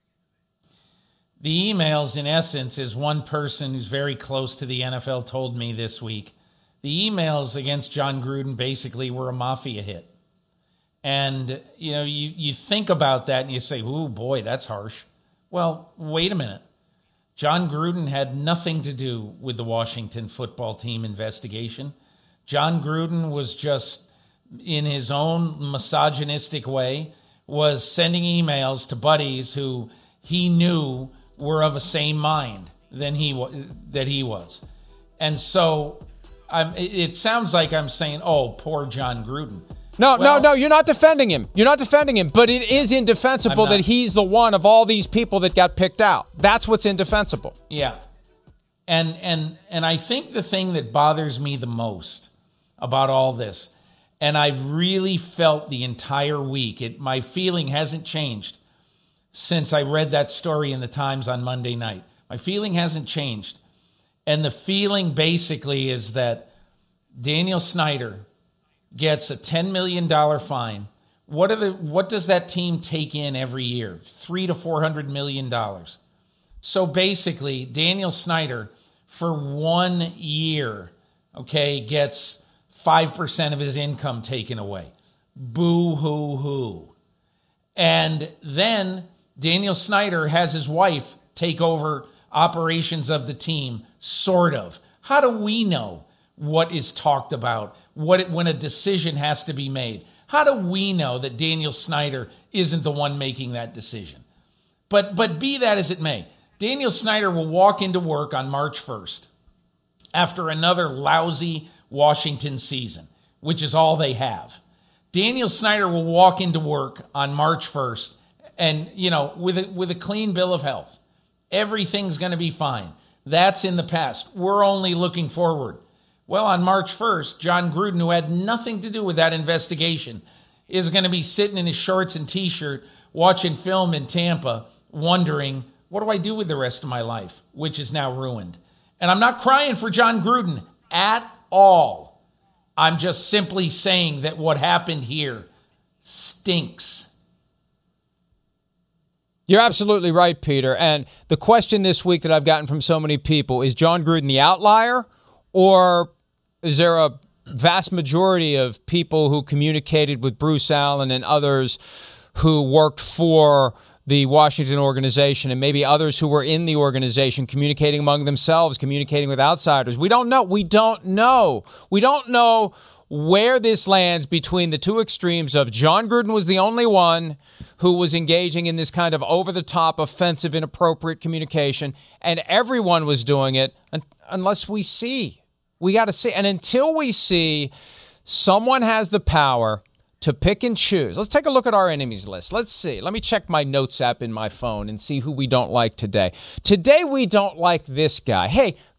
The emails, in essence, is one person who's very close to the N F L told me this week. The emails against John Gruden basically were a mafia hit. And, you know, you, you think about that and you say, ooh, boy, that's harsh. Well, wait a minute. John Gruden had nothing to do with the Washington football team investigation. John Gruden was just, in his own misogynistic way, was sending emails to buddies who he knew were of a same mind than he that he was. And so I'm, it sounds like I'm saying, oh, poor John Gruden. No, well, no, no, you're not defending him. You're not defending him, but it is indefensible that he's the one of all these people that got picked out. That's what's indefensible. Yeah. And and and I think the thing that bothers me the most about all this, and I've really felt the entire week, it my feeling hasn't changed since I read that story in the Times on Monday night. My feeling hasn't changed. And the feeling basically is that Daniel Snyder gets a ten million dollars fine. What are the what does that team take in every year? Three to four hundred million dollars. So basically, Daniel Snyder for one year, okay, gets five percent of his income taken away. Boo hoo hoo. And then Daniel Snyder has his wife take over operations of the team, sort of. How do we know what is talked about? What it, when a decision has to be made? How do we know that Daniel Snyder isn't the one making that decision? But but be that as it may, Daniel Snyder will walk into work on March first after another lousy Washington season, which is all they have. Daniel Snyder will walk into work on March first and, you know, with a, with a clean bill of health. Everything's going to be fine. That's in the past. We're only looking forward. Well, on March first, John Gruden, who had nothing to do with that investigation, is going to be sitting in his shorts and T-shirt watching film in Tampa, wondering, what do I do with the rest of my life, which is now ruined? And I'm not crying for John Gruden at all. I'm just simply saying that what happened here stinks. You're absolutely right, Peter. And the question this week that I've gotten from so many people is John Gruden the outlier, or is there a vast majority of people who communicated with Bruce Allen and others who worked for the Washington organization and maybe others who were in the organization communicating among themselves, communicating with outsiders? We don't know. We don't know. We don't know where this lands between the two extremes of John Gruden was the only one who was engaging in this kind of over-the-top, offensive, inappropriate communication, and everyone was doing it un- unless we see. We got to see. And until we see someone has the power to pick and choose. Let's take a look at our enemies list. Let's see. Let me check my notes app in my phone and see who we don't like today. Today we don't like this guy. Hey,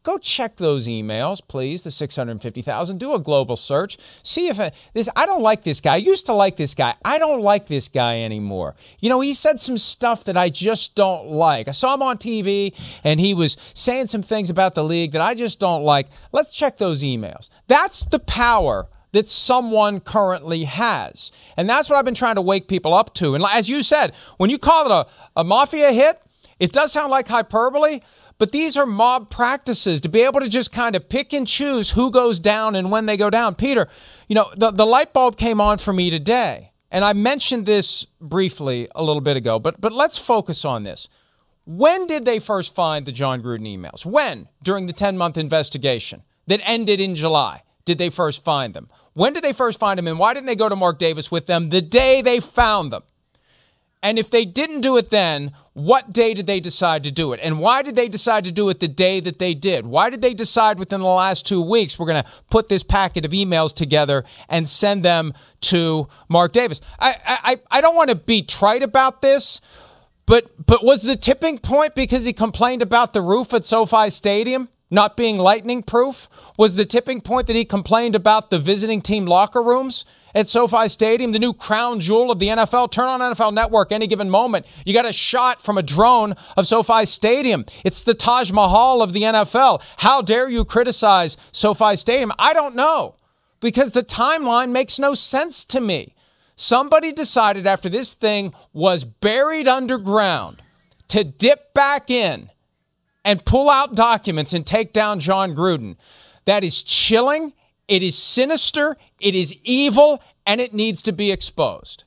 go check those emails, please, the six hundred fifty thousand. Do a global search. See if uh, this, I don't like this guy. I used to like this guy. I don't like this guy anymore. You know, he said some stuff that I just don't like. I saw him on T V, and he was saying some things about the league that I just don't like. Let's check those emails. That's the power that someone currently has. And that's what I've been trying to wake people up to. And as you said, when you call it a, a mafia hit, it does sound like hyperbole, but these are mob practices to be able to just kind of pick and choose who goes down and when they go down. Peter, you know, the, the light bulb came on for me today, and I mentioned this briefly a little bit ago, but but let's focus on this. When did they first find the Jon Gruden emails? When? During the ten-month investigation that ended in July, did they first find them? When did they first find them, and why didn't they go to Mark Davis with them the day they found them? And if they didn't do it then, what day did they decide to do it? And why did they decide to do it the day that they did? Why did they decide within the last two weeks we're going to put this packet of emails together and send them to Mark Davis? I I, I don't want to be trite about this, but but was the tipping point because he complained about the roof at SoFi Stadium not being lightning proof? Was the tipping point that he complained about the visiting team locker rooms at SoFi Stadium, the new crown jewel of the N F L? Turn on N F L Network any given moment. You got a shot from a drone of SoFi Stadium. It's the Taj Mahal of the N F L. How dare you criticize SoFi Stadium? I don't know, because the timeline makes no sense to me. Somebody decided after this thing was buried underground to dip back in and pull out documents and take down Jon Gruden. That is chilling. It is sinister. It is evil, and it needs to be exposed.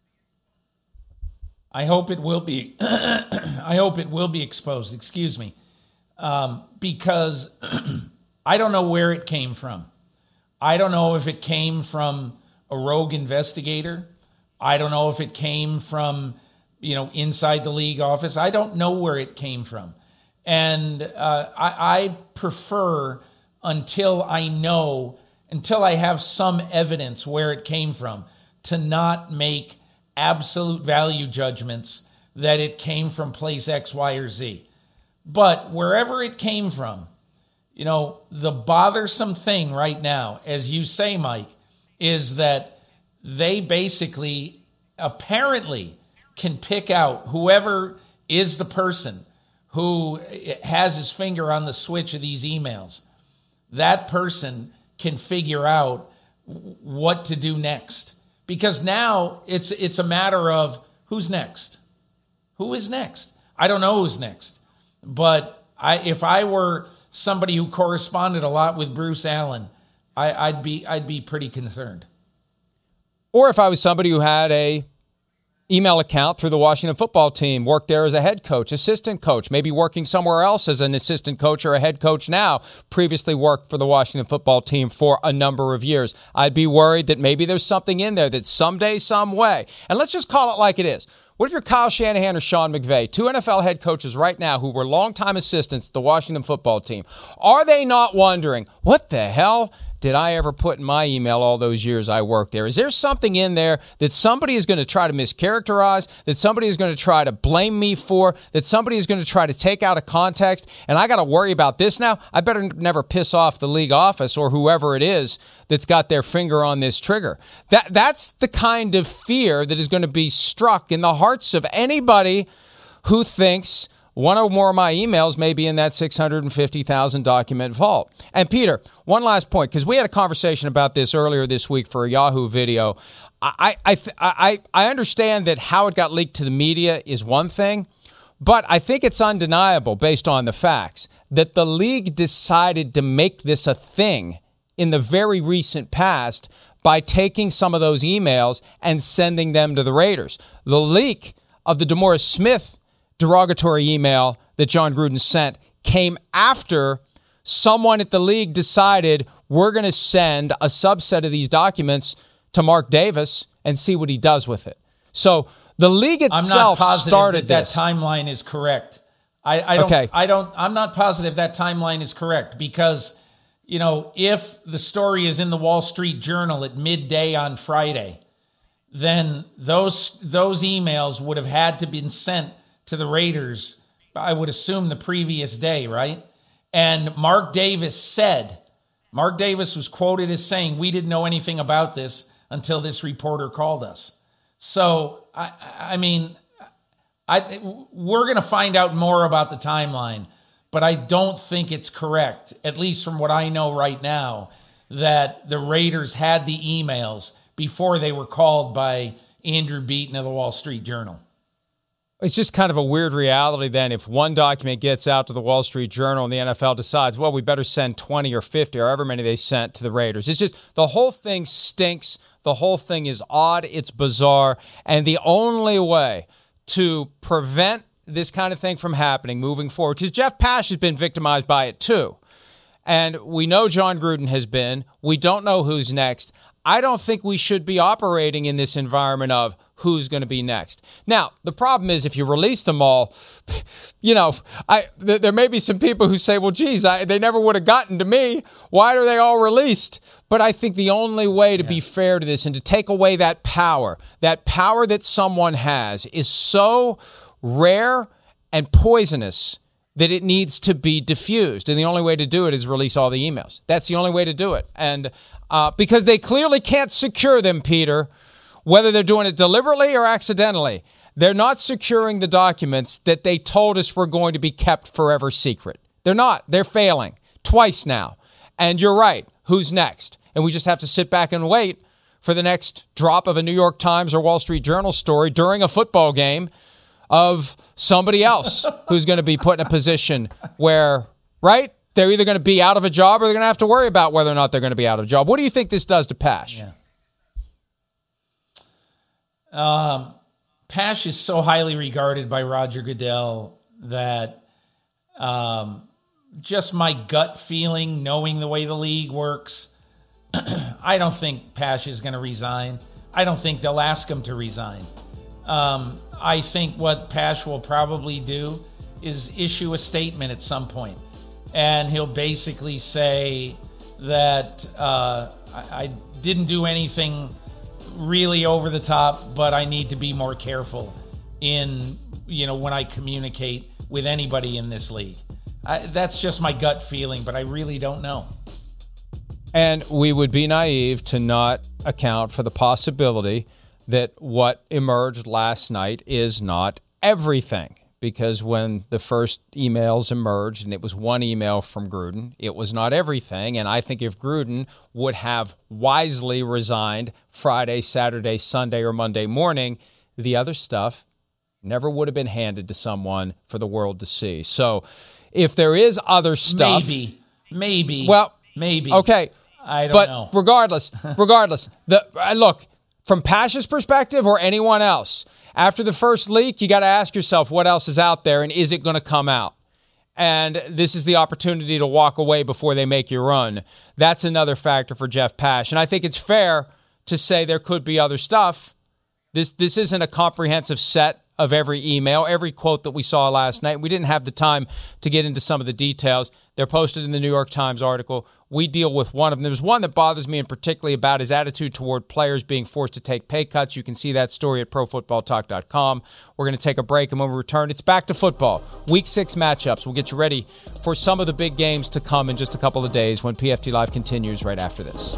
I hope it will be. I hope it will be exposed. Excuse me, um, because I don't know where it came from. I don't know if it came from a rogue investigator. I don't know if it came from, you know, inside the league office. I don't know where it came from. And uh, I, I prefer, until I know, until I have some evidence where it came from, to not make absolute value judgments that it came from place X, Y, or Z. But wherever it came from, you know, the bothersome thing right now, as you say, Mike, is that they basically, apparently, can pick out whoever is the person who has his finger on the switch of these emails. That person can figure out what to do next. Because now it's it's a matter of who's next. Who is next? I don't know who's next. But I if I were somebody who corresponded a lot with Bruce Allen, I, I'd be I'd be pretty concerned. Or if I was somebody who had a email account through the Washington football team, worked there as a head coach, assistant coach, maybe working somewhere else as an assistant coach or a head coach now, previously worked for the Washington football team for a number of years. I'd be worried that maybe there's something in there that someday, some way, and let's just call it like it is. What if you're Kyle Shanahan or Sean McVay, two N F L head coaches right now who were longtime assistants to the Washington football team? Are they not wondering, what the hell did I ever put in my email all those years I worked there? Is there something in there that somebody is going to try to mischaracterize, that somebody is going to try to blame me for, that somebody is going to try to take out of context, and I got to worry about this now? I better never piss off the league office or whoever it is that's got their finger on this trigger. That That's the kind of fear that is going to be struck in the hearts of anybody who thinks one or more of my emails may be in that six hundred fifty thousand document vault. And Peter, one last point, because we had a conversation about this earlier this week for a Yahoo video. I, I, I, I understand that how it got leaked to the media is one thing, but I think it's undeniable based on the facts that the league decided to make this a thing in the very recent past by taking some of those emails and sending them to the Raiders. The leak of the DeMaurice Smith derogatory email that Jon Gruden sent came after someone at the league decided we're going to send a subset of these documents to Mark Davis and see what he does with it. So the league itself I'm not positive started that, this. that timeline is correct. I, I don't. Okay. I don't. I'm not positive that timeline is correct because, you know, if the story is in the Wall Street Journal at midday on Friday, then those those emails would have had to been sent to the Raiders, I would assume, the previous day, right? And Mark Davis said, Mark Davis was quoted as saying, we didn't know anything about this until this reporter called us. So, I, I mean, I, we're going to find out more about the timeline, but I don't think it's correct, at least from what I know right now, that the Raiders had the emails before they were called by Andrew Beaton of the Wall Street Journal. It's just kind of a weird reality then if one document gets out to the Wall Street Journal and the N F L decides, well, we better send twenty or fifty or however many they sent to the Raiders. It's just the whole thing stinks. The whole thing is odd. It's bizarre. And the only way to prevent this kind of thing from happening moving forward, because Jeff Pash has been victimized by it too. And we know John Gruden has been. We don't know who's next. I don't think we should be operating in this environment of who's going to be next. Now, the problem is if you release them all, you know, I th- there may be some people who say, well, geez, I, they never would have gotten to me. Why are they all released? But I think the only way to yeah. be fair to this and to take away that power, that power that someone has is so rare and poisonous that it needs to be diffused. And the only way to do it is release all the emails. That's the only way to do it. And uh, because they clearly can't secure them, Peter, whether they're doing it deliberately or accidentally, they're not securing the documents that they told us were going to be kept forever secret. They're not. They're failing twice now. And you're right. Who's next? And we just have to sit back and wait for the next drop of a New York Times or Wall Street Journal story during a football game of somebody else who's going to be put in a position where, right, they're either going to be out of a job or they're going to have to worry about whether or not they're going to be out of a job. What do you think this does to Pash? Yeah. Um, Pash is so highly regarded by Roger Goodell that um, just my gut feeling, knowing the way the league works, I don't think Pash is going to resign. I don't think they'll ask him to resign. Um, I think what Pash will probably do is issue a statement at some point, and he'll basically say that uh, I, I didn't do anything really over the top, but I need to be more careful in, you know, when I communicate with anybody in this league. I, that's just my gut feeling, but I really don't know. And we would be naive to not account for the possibility that what emerged last night is not everything. Because when the first emails emerged, and it was one email from Gruden, it was not everything. And I think if Gruden would have wisely resigned Friday, Saturday, Sunday, or Monday morning, the other stuff never would have been handed to someone for the world to see. So if there is other stuff... Maybe. Maybe. Well, maybe. Okay. I don't but know. But regardless, regardless, the uh, look, from Pash's perspective or anyone else, after the first leak, you got to ask yourself what else is out there and is it going to come out? And this is the opportunity to walk away before they make you run. That's another factor for Jeff Pash. And I think it's fair to say there could be other stuff. This this isn't a comprehensive set of every email, every quote that we saw last night. We didn't have the time to get into some of the details. They're posted in the New York Times article. We deal with one of them. There's one that bothers me in particularly about his attitude toward players being forced to take pay cuts. You can see that story at pro football talk dot com. We're going to take a break, and when we return, it's back to football. Week six matchups. We'll get you ready for some of the big games to come in just a couple of days when P F T Live continues right after this.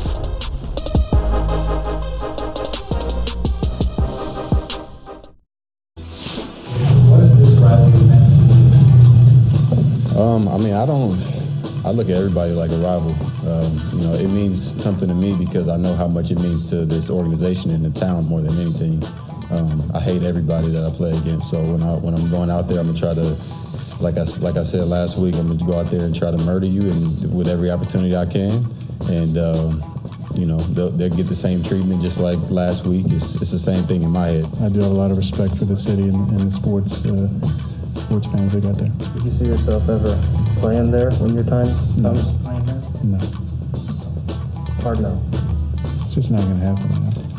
Um, I mean, I don't. I look at everybody like a rival. Um, you know, it means something to me because I know how much it means to this organization and the town more than anything. Um, I hate everybody that I play against. So when I when I'm going out there, I'm gonna try to, like I like I said last week, I'm gonna go out there and try to murder you, and with every opportunity I can. And um, you know, they'll, they'll get the same treatment just like last week. It's it's the same thing in my head. I do have a lot of respect for the city and, and the sports. Uh, sports fans that got there. Did you see yourself ever playing there when your time no. comes? Playing there? No. Hard no. It's just not going to happen.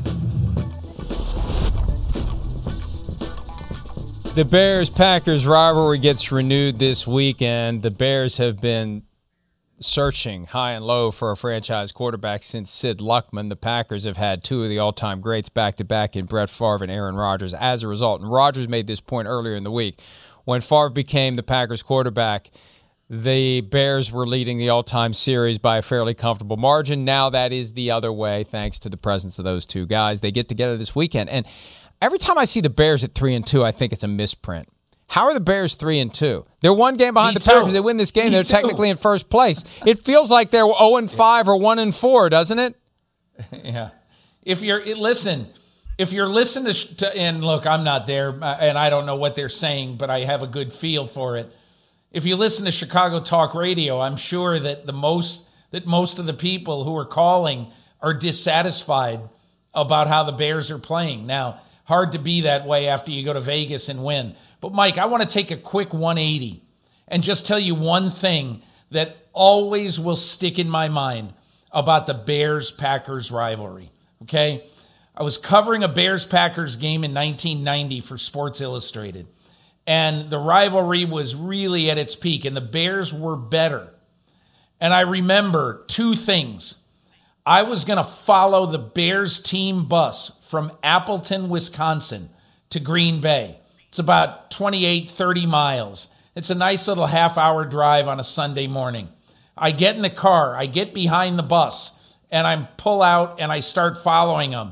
No. The Bears-Packers rivalry gets renewed this weekend. The Bears have been searching high and low for a franchise quarterback since Sid Luckman. The Packers have had two of the all-time greats back-to-back in Brett Favre and Aaron Rodgers as a result. And Rodgers made this point earlier in the week. When Favre became the Packers quarterback, the Bears were leading the all-time series by a fairly comfortable margin. Now that is the other way, thanks to the presence of those two guys. They get together this weekend, and every time I see the Bears at three and two, I think it's a misprint. How are the Bears three and two? They're one game behind Me the Packers. too. They win this game. Me They're too. technically in first place. It feels like they're zero and five or one and four, doesn't it? Yeah. If you're listen, if you're listening to, to and look, I'm not there, and I don't know what they're saying, but I have a good feel for it. If you listen to Chicago Talk Radio, I'm sure that the most that most of the people who are calling are dissatisfied about how the Bears are playing. Now, hard to be that way after you go to Vegas and win. But Mike, I want to take a quick one eighty and just tell you one thing that always will stick in my mind about the Bears-Packers rivalry. Okay? I was covering a Bears-Packers game in nineteen ninety for Sports Illustrated. And the rivalry was really at its peak, and the Bears were better. And I remember two things. I was going to follow the Bears team bus from Appleton, Wisconsin to Green Bay. It's about twenty-eight, thirty miles. It's a nice little half-hour drive on a Sunday morning. I get in the car, I get behind the bus, and I pull out and I start following them.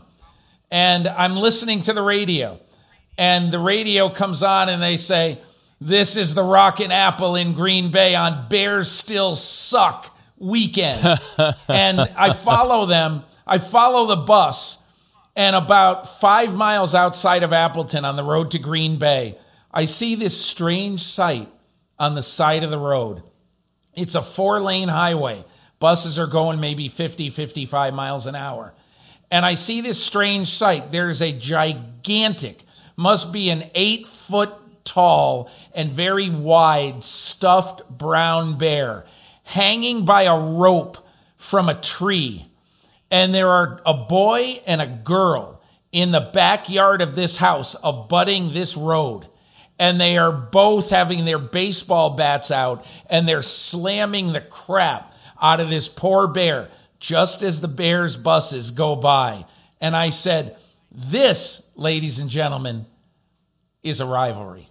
And I'm listening to the radio. And the radio comes on and they say, "This is the Rockin' Apple in Green Bay on Bears Still Suck weekend." And I follow them. I follow the bus. And about five miles outside of Appleton on the road to Green Bay, I see this strange sight on the side of the road. It's a four-lane highway. Buses are going maybe fifty, fifty-five miles an hour. And I see this strange sight. There's a gigantic, must be an eight-foot tall and very wide stuffed brown bear hanging by a rope from a tree. And there are a boy and a girl in the backyard of this house abutting this road. And they are both having their baseball bats out, and they're slamming the crap out of this poor bear just as the Bears buses go by. And I said, this, ladies and gentlemen, is a rivalry.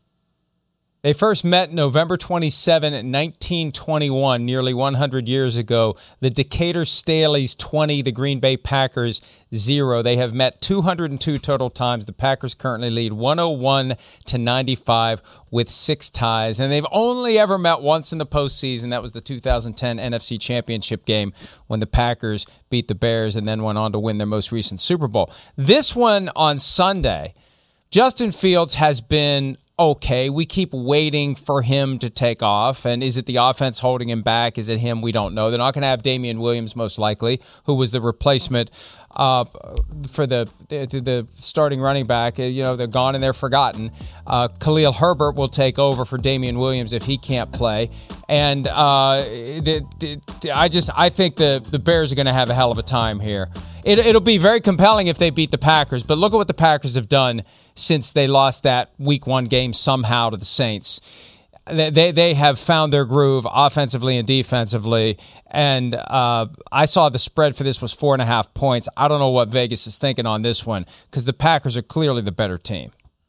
They first met November twenty-seventh, nineteen twenty-one, nearly one hundred years ago. The Decatur Staleys twenty, the Green Bay Packers zero. They have met two hundred two total times. The Packers currently lead one oh one to ninety-five with six ties. And they've only ever met once in the postseason. That was the two thousand ten N F C Championship game when the Packers beat the Bears and then went on to win their most recent Super Bowl. This one on Sunday, Justin Fields has been okay. We keep waiting for him to take off. And is it the offense holding him back? Is it him? We don't know. They're not going to have Damian Williams, most likely, who was the replacement uh, for the, the the starting running back. You know, they're gone and they're forgotten. Uh, Khalil Herbert will take over for Damian Williams if he can't play. And uh, the, the, I just I think the, the Bears are going to have a hell of a time here. It, it'll be very compelling if they beat the Packers. But look at what the Packers have done since they lost that week one game somehow to the Saints. They they, they have found their groove offensively and defensively. And uh, I saw the spread for this was four and a half points. I don't know what Vegas is thinking on this one because the Packers are clearly the better team.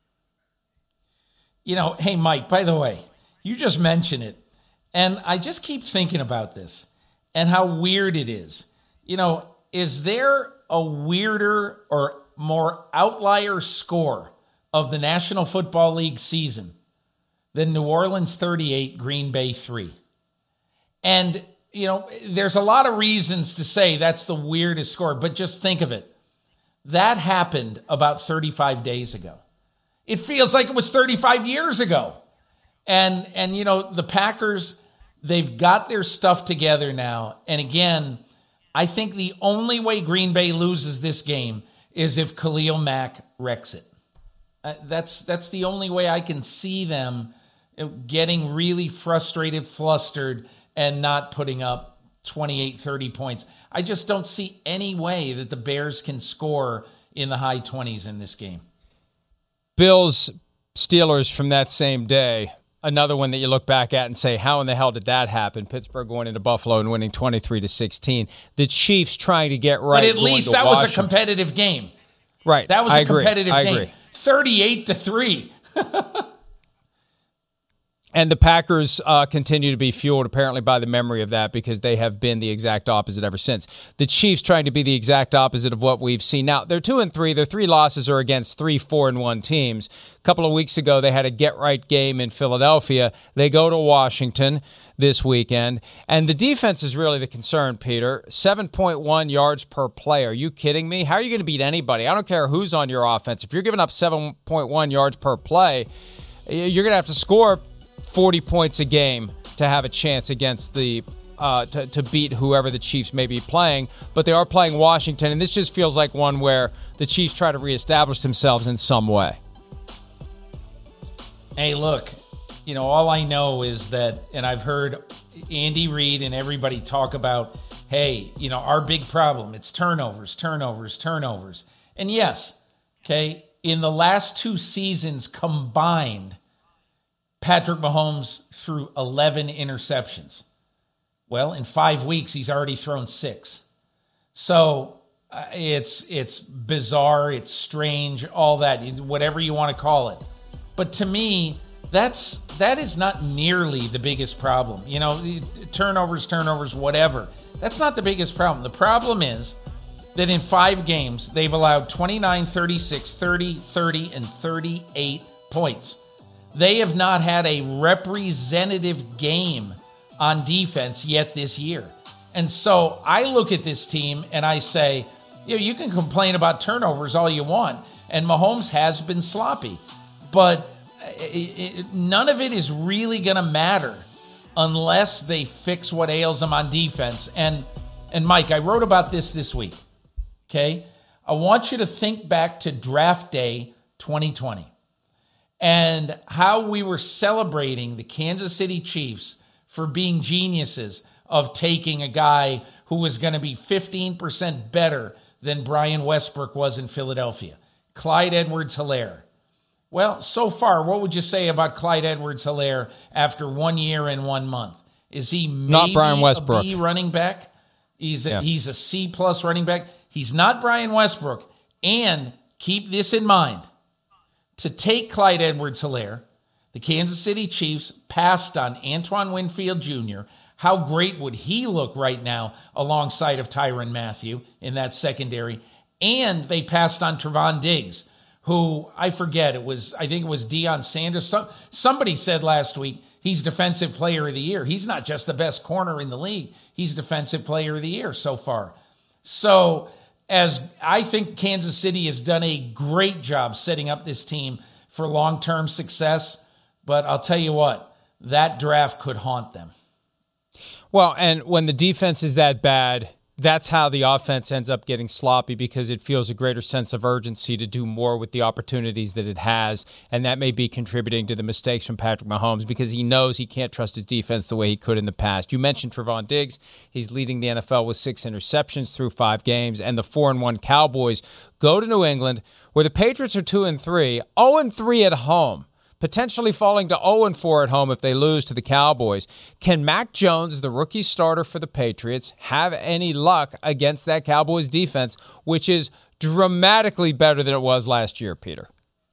You know, hey, Mike, by the way, you just mentioned it. And I just keep thinking about this and how weird it is. You know, is there a weirder or more outlier score of the National Football League season than New Orleans thirty-eight, Green Bay three? And, you know, there's a lot of reasons to say that's the weirdest score, but just think of it. That happened about thirty-five days ago. It feels like it was thirty-five years ago. And, and you know, the Packers, they've got their stuff together now. And again, I think the only way Green Bay loses this game is if Khalil Mack wrecks it. Uh, that's that's the only way I can see them getting really frustrated, flustered, and not putting up twenty-eight, thirty points. I just don't see any way that the Bears can score in the high twenties in this game. Bills, Steelers from that same day. Another one that you look back at and say, how in the hell did that happen? Pittsburgh going into Buffalo and winning twenty-three to sixteen. The Chiefs trying to get right. But at least that Washington. was a competitive game. Right. That was I a agree. competitive I game. agree. thirty-eight to three. And the Packers uh, continue to be fueled apparently by the memory of that because they have been the exact opposite ever since. The Chiefs trying to be the exact opposite of what we've seen. Now, they're two and three. Their three losses are against three, four, and one teams. A couple of weeks ago, they had a get-right game in Philadelphia. They go to Washington this weekend. And the defense is really the concern, Peter. seven point one yards per play. Are you kidding me? How are you going to beat anybody? I don't care who's on your offense. If you're giving up seven point one yards per play, you're going to have to score forty points a game to have a chance against the uh, to, to beat whoever the Chiefs may be playing. But they are playing Washington, and this just feels like one where the Chiefs try to reestablish themselves in some way. Hey, look, you know, all I know is that, and I've heard Andy Reid and everybody talk about, hey, you know, our big problem, it's turnovers, turnovers, turnovers. And yes, okay, in the last two seasons combined, Patrick Mahomes threw eleven interceptions. Well, in five weeks, he's already thrown six. So uh, it's it's bizarre, it's strange, all that, whatever you want to call it. But to me, that's that is not nearly the biggest problem. You know, turnovers, turnovers, whatever. That's not the biggest problem. The problem is that in five games, they've allowed twenty-nine, thirty-six, thirty, thirty, and thirty-eight points. They have not had a representative game on defense yet this year. And so I look at this team and I say, you know, you can complain about turnovers all you want, and Mahomes has been sloppy. But it, it, none of it is really going to matter unless they fix what ails them on defense. And, and Mike, I wrote about this this week, okay? I want you to think back to draft day twenty twenty. And how we were celebrating the Kansas City Chiefs for being geniuses of taking a guy who was going to be fifteen percent better than Brian Westbrook was in Philadelphia, Clyde Edwards-Helaire. Well, so far, what would you say about Clyde Edwards-Helaire after one year and one month? Is he maybe not Brian Westbrook. a B running back? He's a, yeah. he's a C-plus running back. He's not Brian Westbrook. And keep this in mind. To take Clyde Edwards-Helaire, the Kansas City Chiefs passed on Antoine Winfield Junior How great would he look right now alongside of Tyrann Mathieu in that secondary? And they passed on Trevon Diggs, who I forget, it was, I think it was Deion Sanders. Some, somebody said last week he's Defensive Player of the Year. He's not just the best corner in the league. He's Defensive Player of the Year so far. So as I think Kansas City has done a great job setting up this team for long-term success, but I'll tell you what, that draft could haunt them. Well, and when the defense is that bad, that's how the offense ends up getting sloppy because it feels a greater sense of urgency to do more with the opportunities that it has, and that may be contributing to the mistakes from Patrick Mahomes because he knows he can't trust his defense the way he could in the past. You mentioned Trevon Diggs. He's leading the N F L with six interceptions through five games, and the four and one Cowboys go to New England, where the Patriots are two and three, oh and three at home, potentially falling to oh and four at home if they lose to the Cowboys. Can Mac Jones, the rookie starter for the Patriots, have any luck against that Cowboys defense, which is dramatically better than it was last year, Peter?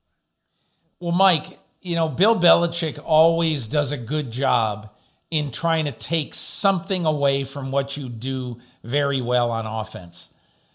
Well, Mike, you know, Bill Belichick always does a good job in trying to take something away from what you do very well on offense.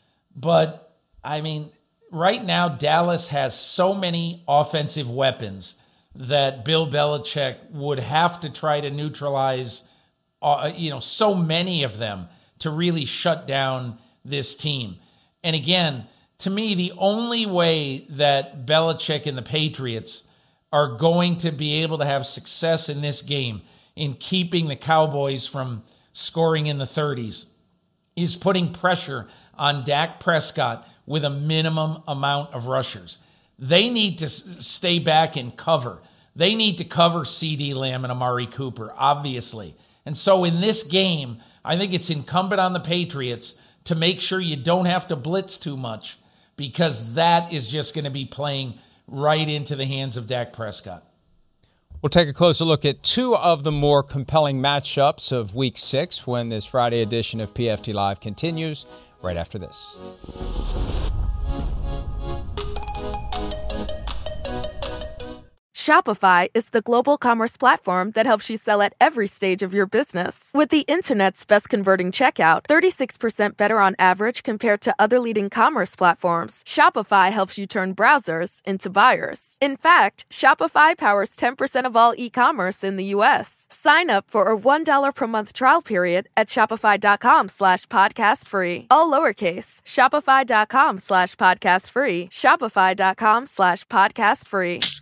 But, I mean, right now Dallas has so many offensive weapons that Bill Belichick would have to try to neutralize, uh, you know, so many of them to really shut down this team. And again, to me, the only way that Belichick and the Patriots are going to be able to have success in this game in keeping the Cowboys from scoring in the thirties is putting pressure on Dak Prescott with a minimum amount of rushers. They need to s- stay back and cover. They need to cover CeeDee Lamb and Amari Cooper, obviously. And so in this game, I think it's incumbent on the Patriots to make sure you don't have to blitz too much because that is just going to be playing right into the hands of Dak Prescott. We'll take a closer look at two of the more compelling matchups of Week six when this Friday edition of P F T Live continues right after this. Shopify is the global commerce platform that helps you sell at every stage of your business. With the internet's best converting checkout, thirty-six percent better on average compared to other leading commerce platforms, Shopify helps you turn browsers into buyers. In fact, Shopify powers ten percent of all e-commerce in the U S. Sign up for a one dollar per month trial period at shopify.com slash podcast free. All lowercase, shopify.com slash podcast free, shopify.com slash podcast free.